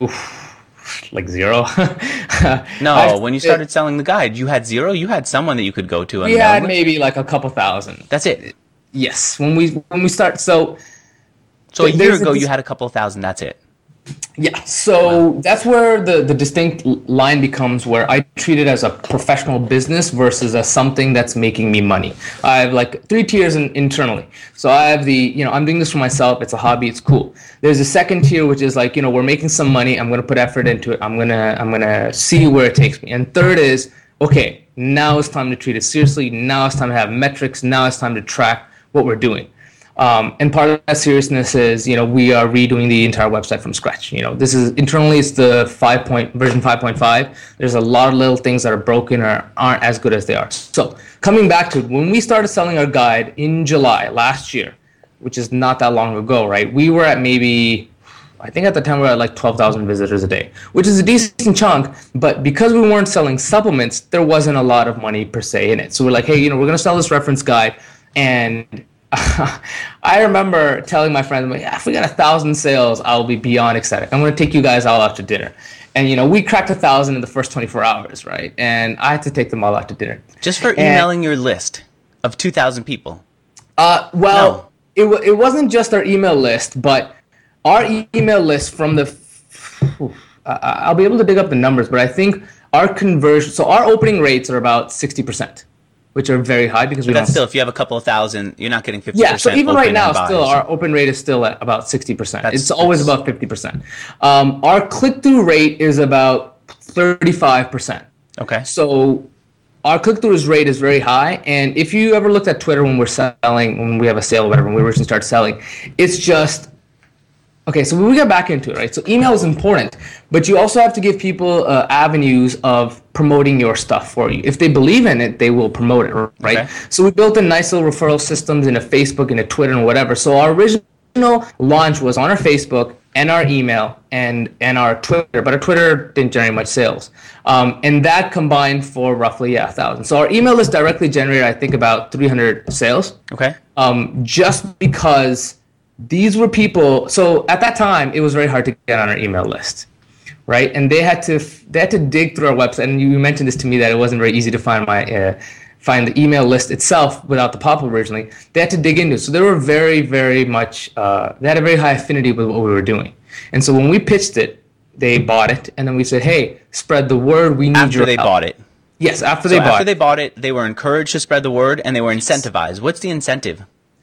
like zero. No, I- when you started selling the guide, you had zero? You had someone that you could go to. And we had mail it? maybe like a couple thousand. That's it. Yes. When we, when we start, so So a year there's a ago, dis- you had a couple thousand. That's it. yeah, so that's where the, the distinct l- line becomes, where I treat it as a professional business versus as something that's making me money. I have like three tiers in, internally. So I have the, you know, I'm doing this for myself. It's a hobby. It's cool. There's a second tier, which is like, you know, we're making some money. I'm going to put effort into it. I'm going to, I'm going to see where it takes me. And third is, okay, now it's time to treat it seriously. Now it's time to have metrics. Now it's time to track what we're doing. Um, and part of that seriousness is, you know, we are redoing the entire website from scratch. You know, this is internally, it's the five point version five point five. There's a lot of little things that are broken or aren't as good as they are. So coming back to when we started selling our guide in July last year, which is not that long ago, right? We were at maybe, I think at the time we were at like twelve thousand visitors a day, which is a decent chunk. But because we weren't selling supplements, there wasn't a lot of money per se in it. So we're like, hey, you know, we're going to sell this reference guide. And I remember telling my friends, I'm like, yeah, if we got a thousand sales, I'll be beyond ecstatic. I'm going to take you guys all out to dinner. And, you know, we cracked a thousand in the first twenty-four hours, right? And I had to take them all out to dinner. Just for And- emailing your list of two thousand people. Uh, well, it, w- it wasn't just our email list, but our e- email list from the, f- uh, I'll be able to dig up the numbers, but I think our conversion, so our opening rates are about sixty percent, which are very high because we But that's don't. still, if you have a couple of thousand, you're not getting fifty Yeah, percent. so even right open now, and still buys. our open rate is still at about sixty percent. That's- It's always that's- above fifty percent. Um, our click-through rate is about thirty-five percent. Okay. So our click-through rate is very high. And if you ever looked at Twitter when we're selling, when we have a sale or whatever, when we originally start selling, it's just Okay, so we get back into it, right? So email is important, but you also have to give people uh, avenues of promoting your stuff for you. If they believe in it, they will promote it, right? Okay. So we built a nice little referral systems in a Facebook and a Twitter and whatever. So our original launch was on our Facebook and our email and and our Twitter, but our Twitter didn't generate much sales. Um, and that combined for roughly, yeah, a thousand. So our email list directly generated, I think, about three hundred sales. Okay. Um, just because these were people, so at that time, it was very hard to get on our email list, right? And they had to they had to dig through our website. And you mentioned this to me that it wasn't very easy to find my uh, find the email list itself without the pop-up originally. They had to dig into it. So they were very, very much, uh, they had a very high affinity with what we were doing. And so when we pitched it, they bought it. And then we said, hey, spread the word. We need after your they help. bought it. Yes, after so they bought after it. they bought it, they were encouraged to spread the word and they were incentivized. What's the incentive?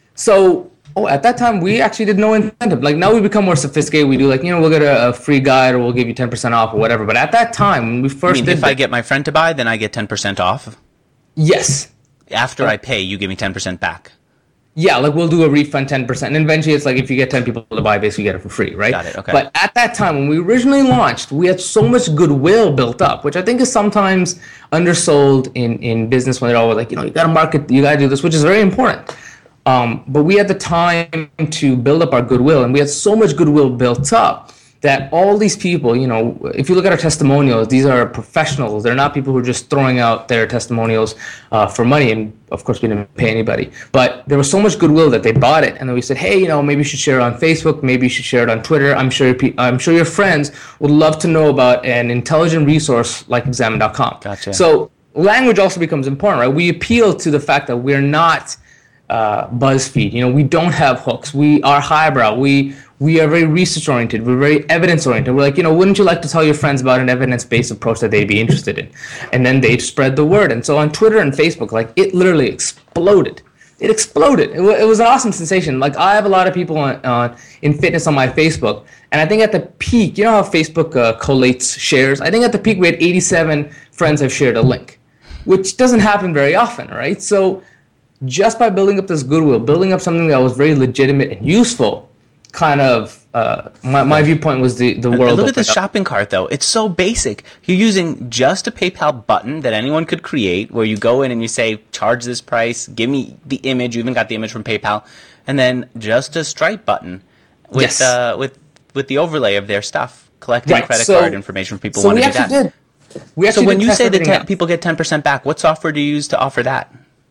So Oh, at that time, we actually did no incentive. Like now we become more sophisticated. We do like, you know, we'll get a, a free guide or we'll give you ten percent off or whatever. But at that time, when we first I mean, did if that, I get my friend to buy, then I get ten percent off? Yes. After I pay, you give me ten percent back? Yeah, like we'll do a refund ten percent. And eventually it's like if you get ten people to buy, basically you get it for free, right? Got it, okay. But at that time, when we originally launched, we had so much goodwill built up, which I think is sometimes undersold in, in business when they're always like, you know, you got to market, you got to do this, which is very important. Um, but we had the time to build up our goodwill, and we had so much goodwill built up that all these people, you know, if you look at our testimonials, these are professionals. They're not people who are just throwing out their testimonials uh, for money. And of course, we didn't pay anybody. But there was so much goodwill that they bought it. And then we said, hey, you know, maybe you should share it on Facebook. Maybe you should share it on Twitter. I'm sure I'm sure your friends would love to know about an intelligent resource like examine dot com. Gotcha. So language also becomes important, right? We appeal to the fact that we're not uh, BuzzFeed. You know, we don't have hooks. We are highbrow. We we are very research oriented. We're very evidence oriented. We're like, you know, wouldn't you like to tell your friends about an evidence based approach that they'd be interested in? And then they'd spread the word. And so on Twitter and Facebook, like it literally exploded. It exploded. It, w- it was an awesome sensation. Like I have a lot of people on, on in fitness on my Facebook, and I think at the peak, you know how Facebook uh, collates shares. I think at the peak we had eighty-seven friends have shared a link, which doesn't happen very often, right? So just by building up this goodwill, building up something that was very legitimate and useful, kind of uh, my my viewpoint was the the world. Look at the shopping cart though; it's so basic. You're using just a PayPal button that anyone could create, where you go in and you say, "Charge this price, give me the image." You even got the image from PayPal, and then just a Stripe button with yes. uh, with with the overlay of their stuff, collecting right. credit so, card information. People so want we to do actually that. Did. We actually so when did you say that ten, out. people get ten percent back, what software do you use to offer that?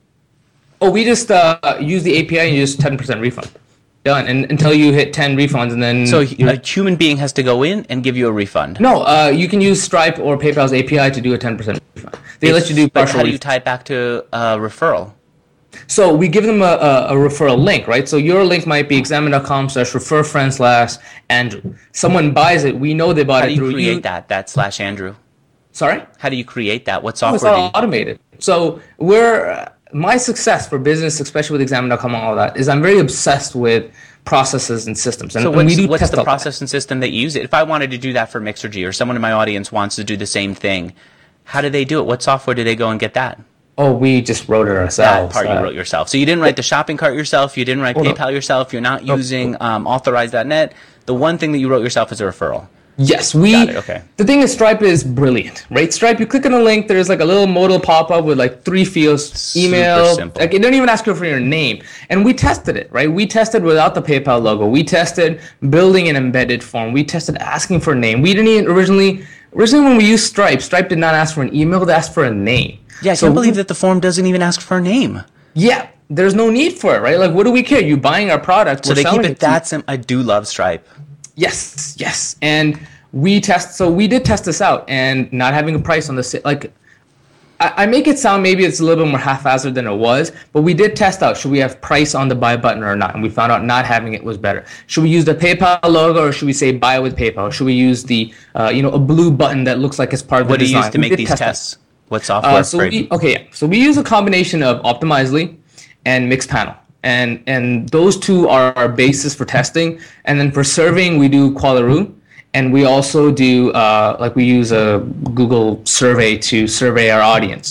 Oh, we just uh, use the A P I and use ten percent refund. Done. And until you hit ten refunds, and then so a human being has to go in and give you a refund. No, uh, you can use Stripe or PayPal's A P I to do a ten percent refund. They if, let you do partial. But how do you refund. tie it back to a referral? So we give them a, a, a referral link, right? So your link might be examine dot com slash refer friend slash Andrew. Someone buys it, we know they bought how it through you. How do you create that? That slash Andrew. Sorry. How do you create that? What Oh, software it's all do you? automated. So we're uh, my success for business, especially with examine dot com and all that, is I'm very obsessed with processes and systems. And, so and what's, we do what's test the all process that. and system that you use? If I wanted to do that for Mixergy, or someone in my audience wants to do the same thing, how do they do it? What software do they go and get that? Oh, we just wrote it ourselves. That part uh, you wrote yourself. So you didn't write the shopping cart yourself. You didn't write oh, PayPal no. yourself. You're not no. using um, authorize dot net. The one thing that you wrote yourself is a referral. Yes, we. Got it, okay. The thing is, Stripe is brilliant, right? Stripe, you click on a link, there's like a little modal pop-up with like three fields, Super email, simple. like it don't even ask you for your name. And we tested it, right? We tested without the PayPal logo. We tested building an embedded form. We tested asking for a name. We didn't even originally, originally when we used Stripe, Stripe did not ask for an email, they asked for a name. Yeah, I so can't believe we, that the form doesn't even ask for a name. Yeah, there's no need for it, right? Like, what do we care? You buying our product, so we're they keep selling it, it that simple. I do love Stripe. Yes, yes, and we test. So we did test this out, and not having a price on the like, I, I make it sound maybe it's a little bit more haphazard than it was, but we did test out. Should we have price on the buy button or not? And we found out not having it was better. Should we use the PayPal logo, or should we say buy with PayPal? Should we use the uh, you know a blue button that looks like it's part of what the design? What do you use to we make these test tests? It. What software? Uh, so we, okay, yeah. So we use a combination of Optimizely and Mixpanel. And and those two are our basis for testing. And then for surveying, we do Qualaroo. And we also do, uh, like we use a Google survey to survey our audience.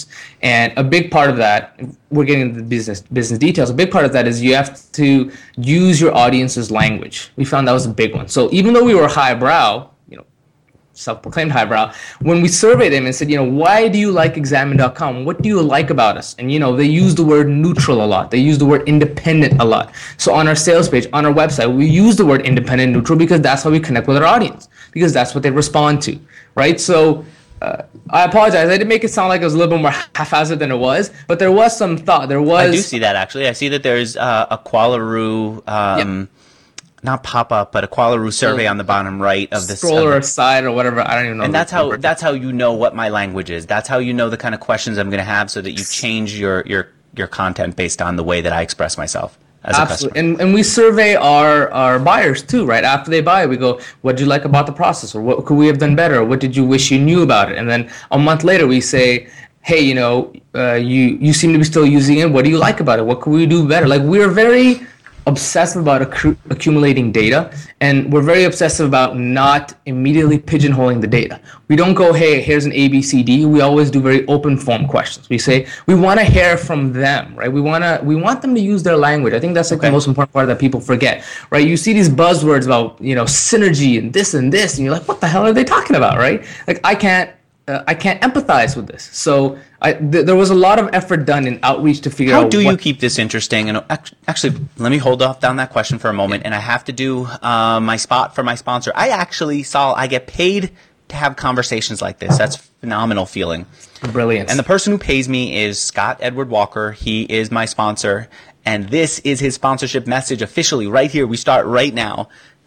And a big part of that, we're getting into the business business details. A big part of that is you have to use your audience's language. We found that was a big one. So even though we were highbrow, you know, self-proclaimed highbrow, when we surveyed them and said, you know, why do you like examine dot com? What do you like about us? And, you know, they use the word neutral a lot. They use the word independent a lot. So on our sales page, on our website, we use the word independent, neutral, because that's how we connect with our audience, because that's what they respond to, right? So uh, I apologize. I did make it sound like it was a little bit more haphazard than it was, but there was some thought. There was. I do see that, actually. I see that there's uh, a Qualaroo, um, yeah. not pop-up, but a Qualaroo survey on the bottom right of the stroller side or whatever. I don't even know. And that's how that's how you know what my language is. That's how you know the kind of questions I'm going to have, so that you change your your your content based on the way that I express myself as Absolutely. a customer. And and we survey our our buyers too, right? After they buy, we go, what did you like about the process, or what could we have done better, or what did you wish you knew about it? And then a month later, we say, hey, you know, uh, you you seem to be still using it. What do you like about it? What could we do better? Like, we're very obsessive about accu- accumulating data, and we're very obsessive about not immediately pigeonholing the data. We don't go, hey, here's an A B C D. We always do very open form questions. We say we want to hear from them, right? We want to we want them to use their language. I think that's like okay. the most important part that people forget, right? You see these buzzwords about, you know, synergy and this and this, and you're like, what the hell are they talking about, right? Like, I can't Uh, I can't empathize with this. So I, th- there was a lot of effort done in outreach to figure How out. How do what- you keep this interesting? And actually, let me hold off down that question for a moment. And I have to do uh, my spot for my sponsor. I actually saw I get paid to have conversations like this. That's a phenomenal feeling. Brilliant. And the person who pays me is Scott Edward Walker. He is my sponsor. And this is his sponsorship message officially right here. We start right now.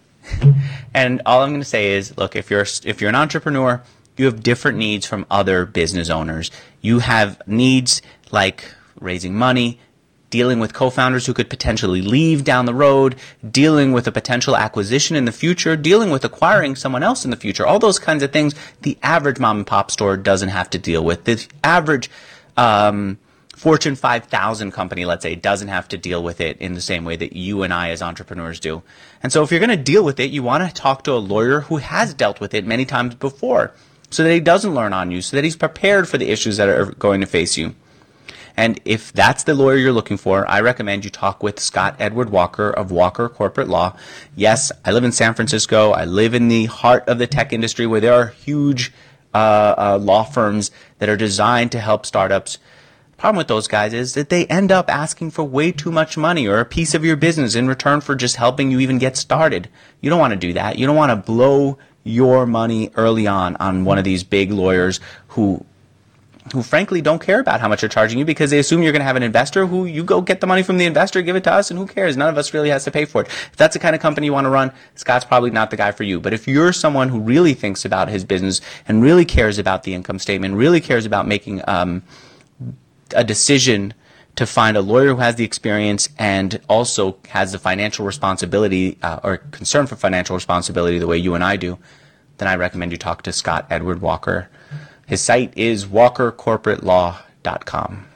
And all I'm going to say is, look, if you're if you're an entrepreneur, you have different needs from other business owners. You have needs like raising money, dealing with co-founders who could potentially leave down the road, dealing with a potential acquisition in the future, dealing with acquiring someone else in the future. All those kinds of things the average mom and pop store doesn't have to deal with. The average um, Fortune five thousand company, let's say, doesn't have to deal with it in the same way that you and I as entrepreneurs do. And so if you're going to deal with it, you want to talk to a lawyer who has dealt with it many times before, so that he doesn't learn on you, so that he's prepared for the issues that are going to face you. And if that's the lawyer you're looking for, I recommend you talk with Scott Edward Walker of Walker Corporate Law. Yes, I live in San Francisco. I live in the heart of the tech industry, where there are huge uh, uh, law firms that are designed to help startups. The problem with those guys is that they end up asking for way too much money or a piece of your business in return for just helping you even get started. You don't want to do that. You don't want to blow your money early on on one of these big lawyers who who frankly don't care about how much they're charging you, because they assume you're going to have an investor who you go get the money from the investor, give it to us, and who cares? None of us really has to pay for it. If that's the kind of company you want to run, Scott's probably not the guy for you. But if you're someone who really thinks about his business and really cares about the income statement, really cares about making um, a decision to find a lawyer who has the experience and also has the financial responsibility uh, or concern for financial responsibility the way you and I do, then I recommend you talk to Scott Edward Walker. His site is walker corporate law dot com.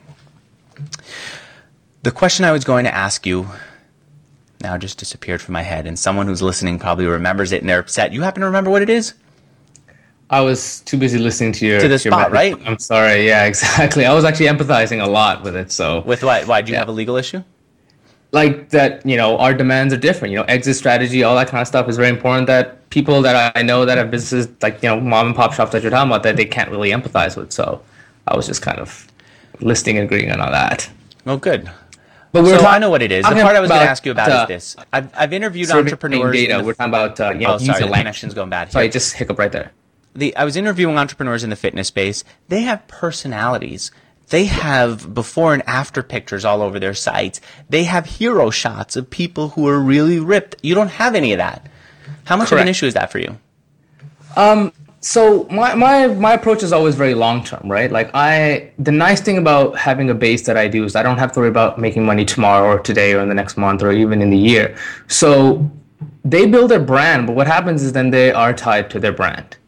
The question I was going to ask you now just disappeared from my head, and someone who's listening probably remembers it and they're upset. You happen to remember what it is? I was too busy listening to your to the your spot, message. right? I'm sorry. Yeah, exactly. I was actually empathizing a lot with it. So with what? Why? Do you yeah. have a legal issue? Like that, you know, our demands are different. You know, exit strategy, all that kind of stuff is very important. That people that I know that have businesses, like, you know, mom and pop shops that you're talking about, that they can't really empathize with. So I was just kind of listening and agreeing on all that. Oh, good. But we we're so talking, I know what it is. The part I was going to ask you about uh, is this. I've, I've interviewed entrepreneurs. Data. The, we're talking about uh, you know, oh, sorry, the language. connection's going bad here. Sorry, just hiccup right there. The, I was interviewing entrepreneurs in the fitness space. They have personalities. They have before and after pictures all over their sites. They have hero shots of people who are really ripped. You don't have any of that. How much Correct. of an issue is that for you? Um, so my, my, my approach is always very long-term, right? Like I, the nice thing about having a base that I do is I don't have to worry about making money tomorrow or today or in the next month or even in the year. So they build their brand, but what happens is then they are tied to their brand.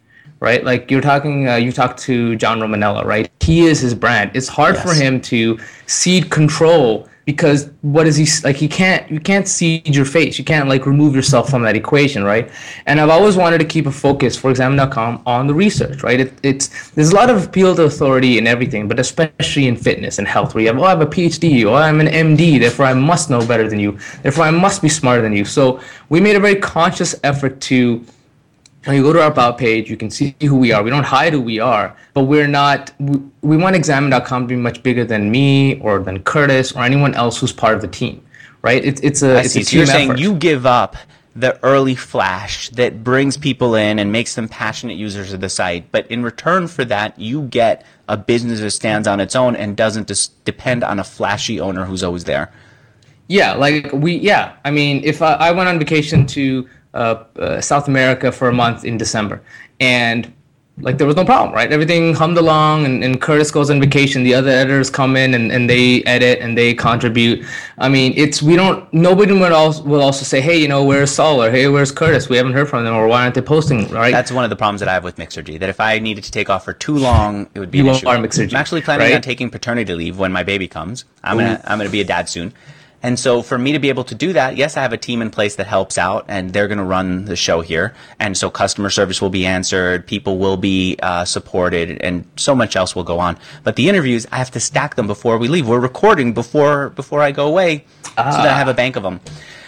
right? Like you're talking, uh, you talked to John Romanella, right? He is his brand. It's hard yes. for him to cede control because what is he like? He can't, you can't cede your face. You can't like remove yourself from that equation, right? And I've always wanted to keep a focus for Examine dot com on the research, right? It, it's there's a lot of appeal to authority in everything, but especially in fitness and health, where you have, oh, I have a P H D, or I'm an M D, therefore I must know better than you, therefore I must be smarter than you. So we made a very conscious effort to. When you go to our About page, you can see who we are. We don't hide who we are, but we're not, we, we want Examine dot com to be much bigger than me or than Curtis or anyone else who's part of the team, right? It's, it's a, I it's see. a So team you're saying effort. you give up the early flash that brings people in and makes them passionate users of the site, but in return for that, you get a business that stands on its own and doesn't just depend on a flashy owner who's always there. Yeah, like we, yeah. I mean, if I, I went on vacation to Uh, uh, South America for a month in December, and like there was no problem, right? Everything hummed along, and, and Curtis goes on vacation. The other editors come in and, and they edit and they contribute. I mean, it's we don't. Nobody will also will also say, hey, you know, where's Saul or hey, where's Curtis? We haven't heard from them, or why aren't they posting? Right? That's one of the problems that I have with Mixergy. That if I needed to take off for too long, it would be you an issue. Are Mixergy, I'm actually planning right? on taking paternity leave when my baby comes. I'm gonna I'm gonna be a dad soon. And so for me to be able to do that, yes, I have a team in place that helps out, and they're going to run the show here. And so customer service will be answered, people will be uh, supported, and so much else will go on. But the interviews, I have to stack them before we leave. We're recording before before I go away ah. so that I have a bank of them.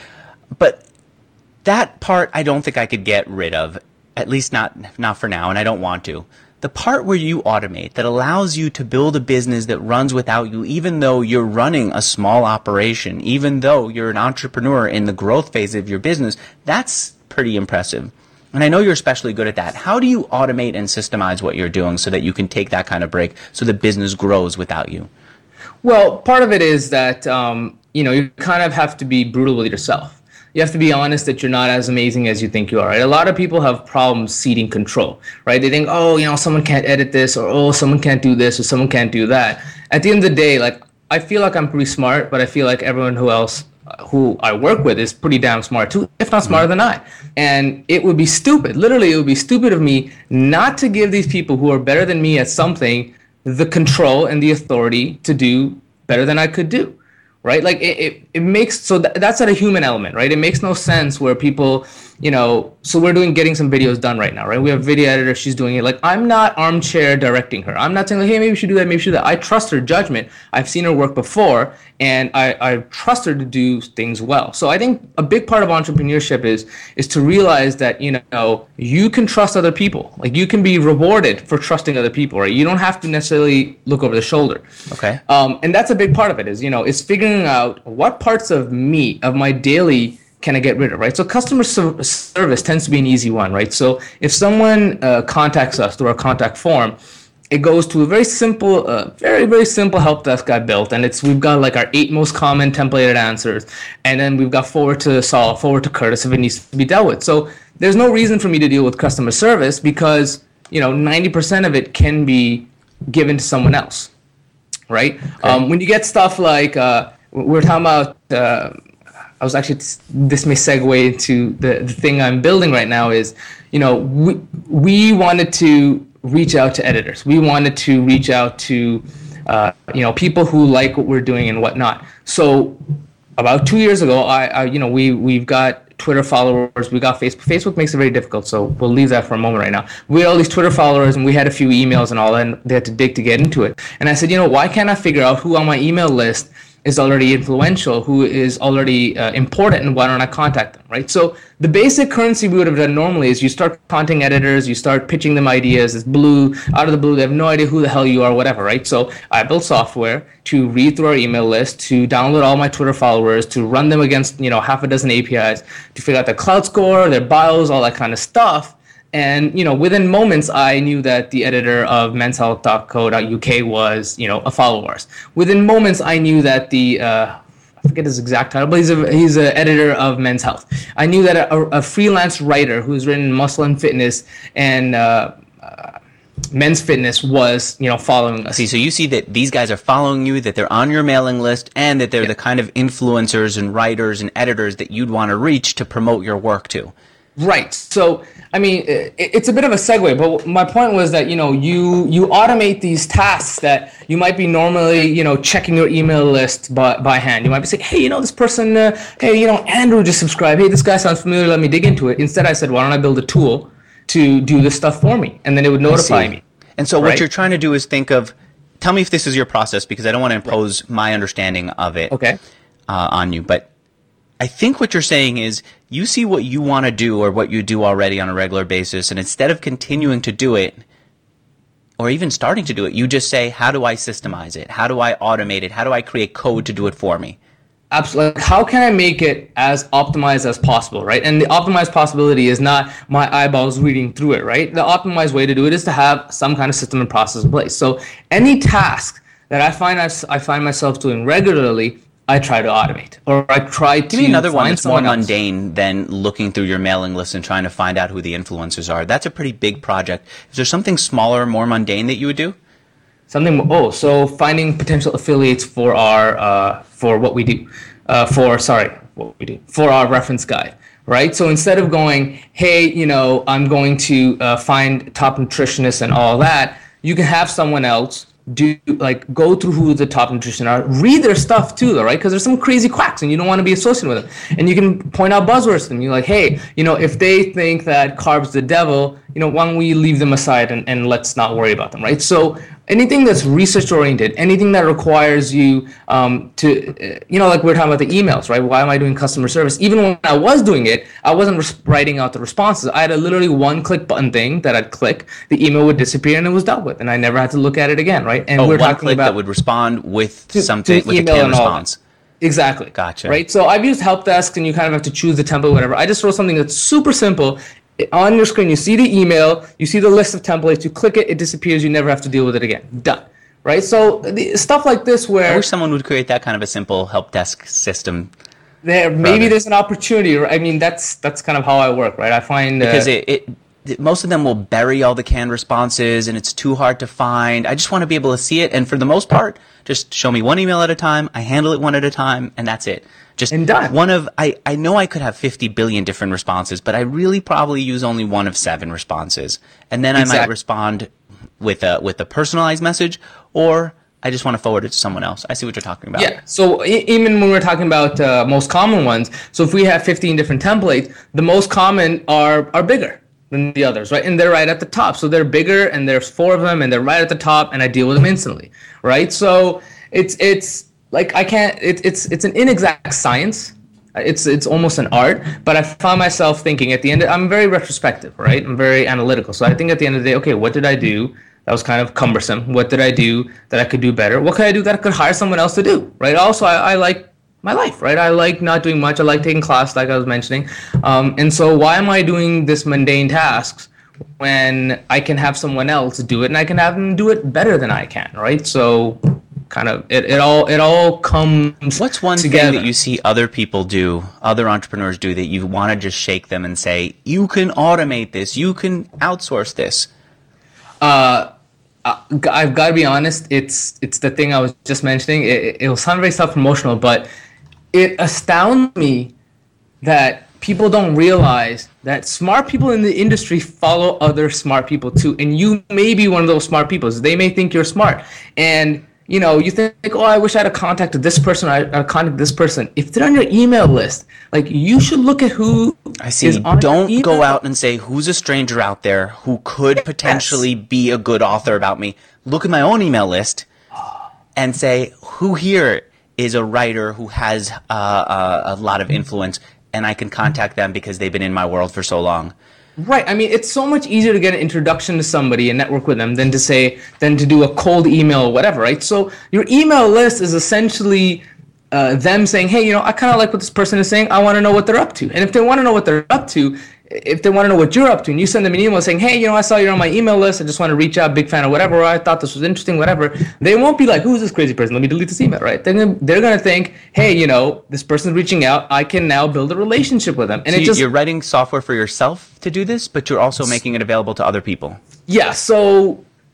But that part I don't think I could get rid of, at least not not for now, and I don't want to. The part where you automate that allows you to build a business that runs without you, even though you're running a small operation, even though you're an entrepreneur in the growth phase of your business, that's pretty impressive. And I know you're especially good at that. How do you automate and systemize what you're doing so that you can take that kind of break so the business grows without you? Well, part of it is that, um, you know, you kind of have to be brutal with yourself. You have to be honest that you're not as amazing as you think you are, right? A lot of people have problems ceding control, right? They think, oh, you know, someone can't edit this, or oh, someone can't do this, or someone can't do that. At the end of the day, like, I feel like I'm pretty smart, but I feel like everyone who else who I work with is pretty damn smart too, if not smarter than I. And it would be stupid, literally, it would be stupid of me not to give these people who are better than me at something the control and the authority to do better than I could do. Right? Like it, it, it makes, so th- that's at a human element, right? It makes no sense where people, you know, so we're doing, getting some videos done right now, right? We have a video editor, she's doing it. Like, I'm not armchair directing her. I'm not saying like, hey, maybe we should do that, maybe we should do that. I trust her judgment. I've seen her work before, and I, I trust her to do things well. So I think a big part of entrepreneurship is, is to realize that, you know, you can trust other people. Like, you can be rewarded for trusting other people, right? You don't have to necessarily look over the shoulder. Okay. Um, and that's a big part of it is, you know, it's figuring out what parts of me, of my daily, can I get rid of, right? So customer service tends to be an easy one, right? So if someone uh, contacts us through our contact form, it goes to a very simple, uh, very, very simple help desk I built. And it's, we've got like our eight most common templated answers. And then we've got forward to Saul, forward to Curtis if it needs to be dealt with. So there's no reason for me to deal with customer service because, you know, ninety percent of it can be given to someone else, right? Okay. Um, when you get stuff like, uh, we're talking about, uh, I was actually, this may segue into the, the thing I'm building right now is, you know, we, we wanted to reach out to editors. We wanted to reach out to, uh, you know, people who like what we're doing and whatnot. So about two years ago, I, I you know, we, we've got Twitter followers, we got Facebook. Facebook makes it very difficult, so we'll leave that for a moment right now. We had all these Twitter followers, and we had a few emails and all that, and they had to dig to get into it. And I said, you know, why can't I figure out who on my email list is already influential, who is already uh, important, and why don't I contact them, right? So the basic currency we would have done normally is you start contacting editors, you start pitching them ideas, it's blue, out of the blue, they have no idea who the hell you are, whatever, right? So I built software to read through our email list, to download all my Twitter followers, to run them against, you know, half a dozen A P Is, to figure out their cloud score, their bios, all that kind of stuff. And, you know, within moments, I knew that the editor of men's health dot co dot U K was, you know, a follower of ours. Within moments, I knew that the, uh, I forget his exact title, but he's a, he's an editor of Men's Health. I knew that a, a freelance writer who's written Muscle and Fitness and uh, uh, Men's Fitness was, you know, following us. See, so you see that these guys are following you, that they're on your mailing list, and that they're yeah. the kind of influencers and writers and editors that you'd want to reach to promote your work to. Right. So, I mean, it, it's a bit of a segue, but my point was that, you know, you you automate these tasks that you might be normally, you know, checking your email list by, by hand. You might be saying, hey, you know, this person, uh, hey, you know, Andrew just subscribed. Hey, this guy sounds familiar. Let me dig into it. Instead, I said, why don't I build a tool to do this stuff for me? And then it would notify me. And so right? what you're trying to do is think of, tell me if this is your process, because I don't want to impose right. my understanding of it okay. uh, on you. But I think what you're saying is you see what you want to do or what you do already on a regular basis, and instead of continuing to do it or even starting to do it, you just say, how do I systemize it? How do I automate it? How do I create code to do it for me? Absolutely. How can I make it as optimized as possible, right? And the optimized possibility is not my eyeballs reading through it, right? The optimized way to do it is to have some kind of system and process in place. So any task that I find I, I find myself doing regularly, I try to automate, or I try to Give me another one find that's more someone else. mundane than looking through your mailing list and trying to find out who the influencers are. That's a pretty big project. Is there something smaller, more mundane that you would do? Something. Oh, so finding potential affiliates for our uh, for what we do, uh, for sorry, what we do for our reference guide, right? So instead of going, hey, you know, I'm going to uh, find top nutritionists and all that, you can have someone else do like go through who the top nutritionists are, read their stuff too, though, right? Because there's some crazy quacks and you don't want to be associated with them. And you can point out buzzwords to them. You're like, hey, you know, if they think that carbs the devil, you know, why don't we leave them aside and, and let's not worry about them, right? So anything that's research oriented, anything that requires you um, to, uh, you know, like we we're talking about the emails, right? Why am I doing customer service? Even when I was doing it, I wasn't res- writing out the responses. I had a literally one click button thing that I'd click, the email would disappear and it was dealt with. And I never had to look at it again, right? And oh, we're one talking click about that would respond with to, something, to with a canned response. Exactly. Gotcha. Right? So I've used help desk and you kind of have to choose the template, whatever. I just wrote something that's super simple. On your screen, you see the email, you see the list of templates, you click it, it disappears, you never have to deal with it again. Done. Right? So the, stuff like this where... I wish someone would create that kind of a simple help desk system. There, maybe there's an opportunity. I mean, that's that's kind of how I work, right? I find... Uh, because it, it, it, most of them will bury all the canned responses and it's too hard to find. I just want to be able to see it. And for the most part, just show me one email at a time. I handle it one at a time and that's it. Just and done. one of, I, I know I could have fifty billion different responses, but I really probably use only one of seven responses. And then exactly. I might respond with a, with a personalized message, or I just want to forward it to someone else. I see what you're talking about. Yeah. So e- even when we're talking about uh, most common ones, so if we have fifteen different templates, the most common are, are bigger than the others, right? And they're right at the top. So they're bigger and there's four of them and they're right at the top and I deal with them instantly, right? So it's, it's, Like I can't. It, it's it's an inexact science. It's it's almost an art. But I found myself thinking at the end. I'm very retrospective, right? I'm very analytical. So I think at the end of the day, okay, what did I do that was kind of cumbersome? What did I do that I could do better? What could I do that I could hire someone else to do, right? Also, I, I like my life, right? I like not doing much. I like taking class, like I was mentioning. Um, and so why am I doing this mundane tasks when I can have someone else do it and I can have them do it better than I can, right? So. Kind of it, it all it all comes What's one together. thing that you see other people do, other entrepreneurs do, that you want to just shake them and say, you can automate this, you can outsource this? Uh, I've got to be honest, it's it's the thing I was just mentioning. It, it will sound very self-promotional, but it astounds me that people don't realize that smart people in the industry follow other smart people too. And you may be one of those smart people. So they may think you're smart. And you know, you think, oh, I wish I had contacted this person, or I had contacted this person. If they're on your email list, like, you should look at who I see. is on Don't your go email. out and say, who's a stranger out there who could yes. potentially be a good author about me. Look at my own email list and say, who here is a writer who has uh, a, a lot of influence, and I can contact them because they've been in my world for so long. Right. I mean, it's so much easier to get an introduction to somebody and network with them than to say, than to do a cold email or whatever, right? So your email list is essentially uh, them saying, hey, you know, I kind of like what this person is saying. I want to know what they're up to. And if they want to know what they're up to, if they want to know what you're up to, and you send them an email saying, hey, you know, I saw you're on my email list. I just want to reach out, big fan or whatever. Or I thought this was interesting, whatever. They won't be like, who's this crazy person? Let me delete this email, right? They're gonna, they're going to think, hey, you know, this person's reaching out. I can now build a relationship with them. And so it just you're writing software for yourself to do this, but you're also making it available to other people. Yeah. So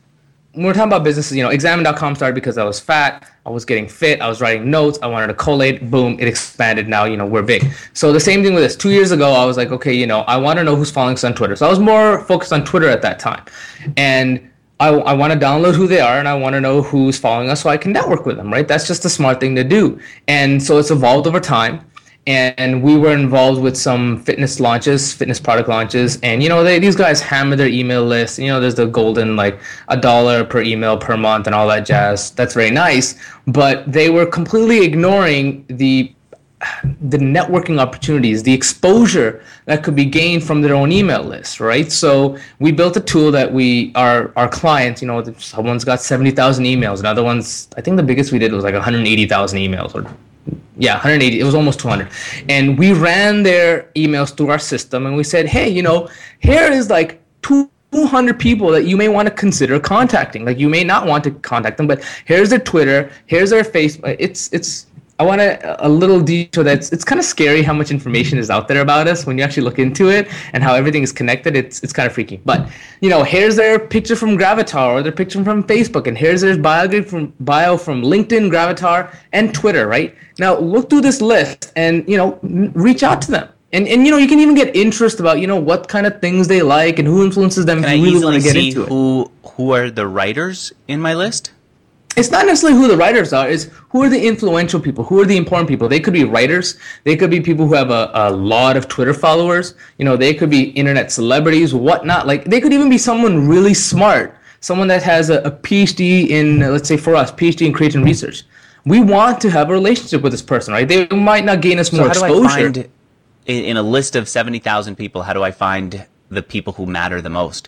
when we're talking about businesses, you know, examine dot com started because I was fat, I was getting fit, I was writing notes, I wanted to collate, boom, it expanded. Now, you know, we're big. So the same thing with this. Two years ago, I was like, okay, you know, I want to know who's following us on Twitter. So I was more focused on Twitter at that time. And I, I want to download who they are, and I want to know who's following us so I can network with them, right? That's just a smart thing to do. And so it's evolved over time. And we were involved with some fitness launches, fitness product launches. And, you know, they, these guys hammer their email list. You know, there's the golden, like, a dollar per email per month and all that jazz. That's very nice. But they were completely ignoring the the networking opportunities, the exposure that could be gained from their own email list, right? So we built a tool that we, our, our clients, you know, someone's got seventy thousand emails. Another one's, I think the biggest we did was like one hundred eighty thousand emails, or yeah, one hundred eighty, it was almost two hundred. And we ran their emails through our system, and we said, hey, you know, here is like two hundred people that you may want to consider contacting. Like, you may not want to contact them, but here's their Twitter, here's their Facebook. It's, it's, I want to, a little detail that's, it's kind of scary how much information is out there about us when you actually look into it and how everything is connected. It's it's kind of freaky. But, you know, here's their picture from Gravatar, or their picture from Facebook, and here's their biography from bio from LinkedIn, Gravatar, and Twitter, right? Now, look through this list and, you know, reach out to them. And, and you know, you can even get interest about, you know, what kind of things they like and who influences them. Can if you I really easily want to get see into who, it. who are the writers in my list? It's not necessarily who the writers are. It's who are the influential people, who are the important people. They could be writers. They could be people who have a, a lot of Twitter followers. You know, they could be internet celebrities, whatnot. Like, they could even be someone really smart, someone that has a, a PhD in, let's say for us, PhD in creative research. We want to have a relationship with this person, right? They might not gain us more so how exposure. Do I find, in a list of seventy thousand people, how do I find the people who matter the most?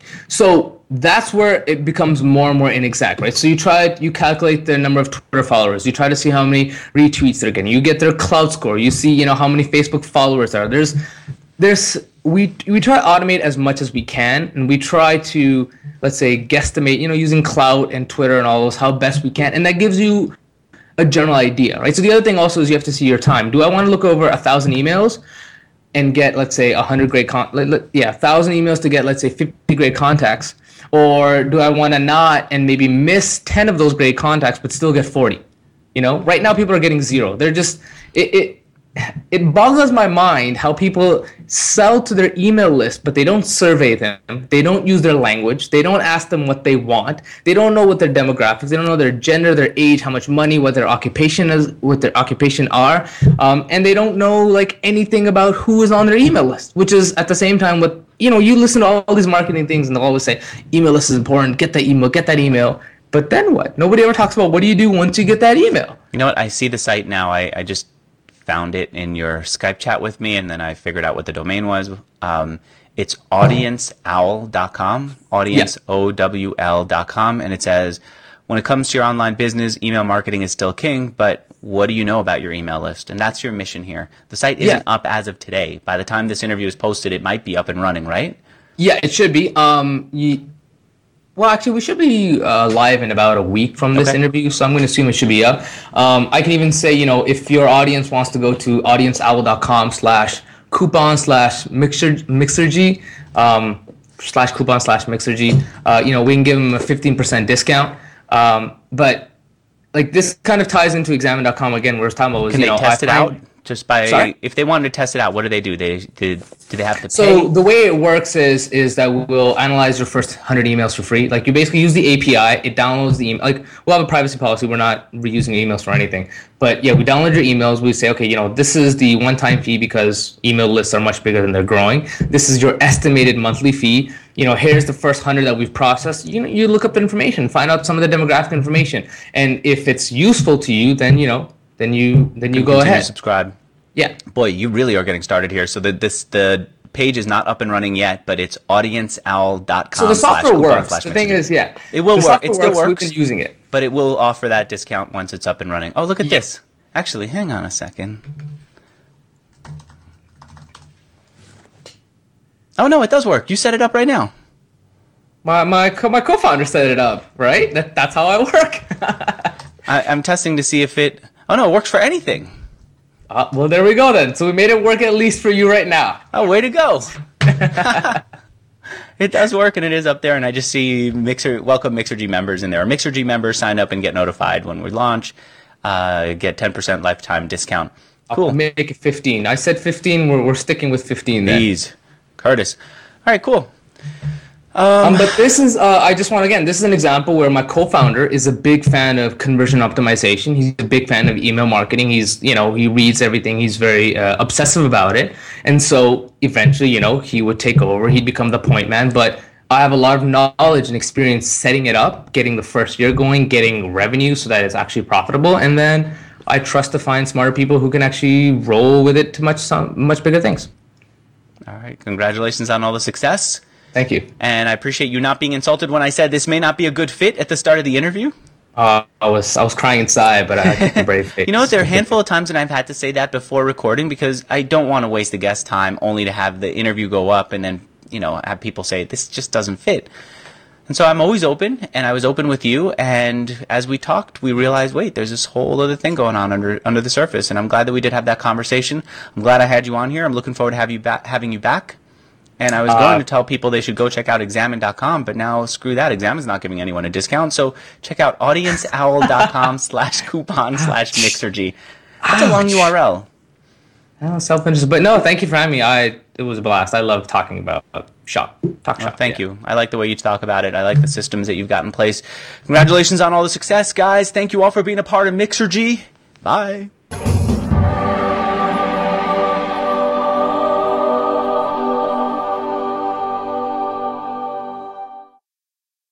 So that's where it becomes more and more inexact, right? So you try, you calculate the number of Twitter followers. You try to see how many retweets they're getting. You get their cloud score. You see, you know, how many Facebook followers there are. There's, there's, we we try to automate as much as we can, and we try to, let's say, guesstimate, you know, using cloud and Twitter and all those, how best we can, and that gives you a general idea, right? So the other thing also is you have to see your time. Do I want to look over a thousand emails and get, let's say, one hundred great, con- yeah, one thousand emails to get, let's say, fifty great contacts? Or do I want to not and maybe miss ten of those great contacts but still get forty? You know, right now people are getting zero. They're just, it, it, it boggles my mind how people sell to their email list, but they don't survey them. They don't use their language. They don't ask them what they want. They don't know what their demographics. They don't know their gender, their age, how much money, what their occupation is, what their occupation are, um, and they don't know like anything about who is on their email list. Which is at the same time what, you know, you listen to all, all these marketing things, and they'll always say email list is important. Get that email. Get that email. But then what? Nobody ever talks about what do you do once you get that email. You know what? I see the site now. I, I just found it in your Skype chat with me, and then I figured out what the domain was. Um, it's audience owl dot com, audience O W L dot com, and it says, when it comes to your online business, email marketing is still king, but what do you know about your email list? And that's your mission here. The site isn't yeah. up as of today. By the time this interview is posted, it might be up and running, right? Yeah, it should be. Um, you, well, actually, we should be uh, live in about a week from this okay. interview, so I'm going to assume it should be up. Um, I can even say, you know, if your audience wants to go to audience owl dot com slash coupon slash mixergy, um, slash coupon slash mixergy, uh, you know, we can give them a fifteen percent discount. Um, but like this kind of ties into examine dot com again. Where I was talking about was, can you they know, test I it find, out just by sorry? If they wanted to test it out, what do they do? They do, do they have to pay? So the way it works is is that we'll analyze your first one hundred emails for free. Like you basically use the A P I, it downloads the email. Like we'll have a privacy policy. We're not reusing your emails for anything. But yeah, we download your emails. We say, okay, you know, this is the one-time fee because email lists are much bigger than they're growing. This is your estimated monthly fee. You know, here's the first hundred that we've processed. You know, you look up the information, find out some of the demographic information, and if it's useful to you, then you know, then you then you, you go ahead. Subscribe. Yeah. Boy, you really are getting started here. So the this the page is not up and running yet, but it's audience owl dot com. So the software works. The thing is, yeah, it will work. It still works. We've been using it, but it will offer that discount once it's up and running. Oh, look at yeah. this. Actually, hang on a second. Oh no, it does work. You set it up right now. My my co- my co-founder set it up, right? That that's how I work. I, I'm testing to see if it. Oh no, it works for anything. Uh, well, there we go then. So we made it work at least for you right now. Oh, way to go! It does work, and it is up there, and I just see Mixer, welcome Mixergy members in there. Mixergy members sign up and get notified when we launch, uh, get ten percent lifetime discount. Cool. I'll make it fifteen. I said fifteen. We're, we're sticking with fifteen then. Please. Curtis. All right, cool. Um, um, but this is, uh, I just want, again, this is an example where my co-founder is a big fan of conversion optimization. He's a big fan of email marketing. He's, you know, he reads everything. He's very uh, obsessive about it. And so eventually, you know, he would take over. He'd become the point man. But I have a lot of knowledge and experience setting it up, getting the first year going, getting revenue so that it's actually profitable. And then I trust to find smarter people who can actually roll with it to much, much bigger things. All right. Congratulations on all the success. Thank you. And I appreciate you not being insulted when I said this may not be a good fit at the start of the interview. Uh, I was I was crying inside, but I had a brave face. You know what? There are a handful of times when I've had to say that before recording because I don't want to waste the guest time only to have the interview go up and then, you know, have people say this just doesn't fit. And so I'm always open, and I was open with you. And as we talked, we realized, wait, there's this whole other thing going on under under the surface. And I'm glad that we did have that conversation. I'm glad I had you on here. I'm looking forward to have you ba- having you back. And I was uh, going to tell people they should go check out examine dot com, but now screw that. Examine's not giving anyone a discount. So check out audience owl dot com slash coupon slash Mixergy. That's a long U R L. Oh, self-interested. But no, thank you for having me. I It was a blast. I love talking about uh, shop. Talk shop. Oh, thank yeah. you. I like the way you talk about it. I like the systems that you've got in place. Congratulations on all the success, guys. Thank you all for being a part of Mixergy. Bye.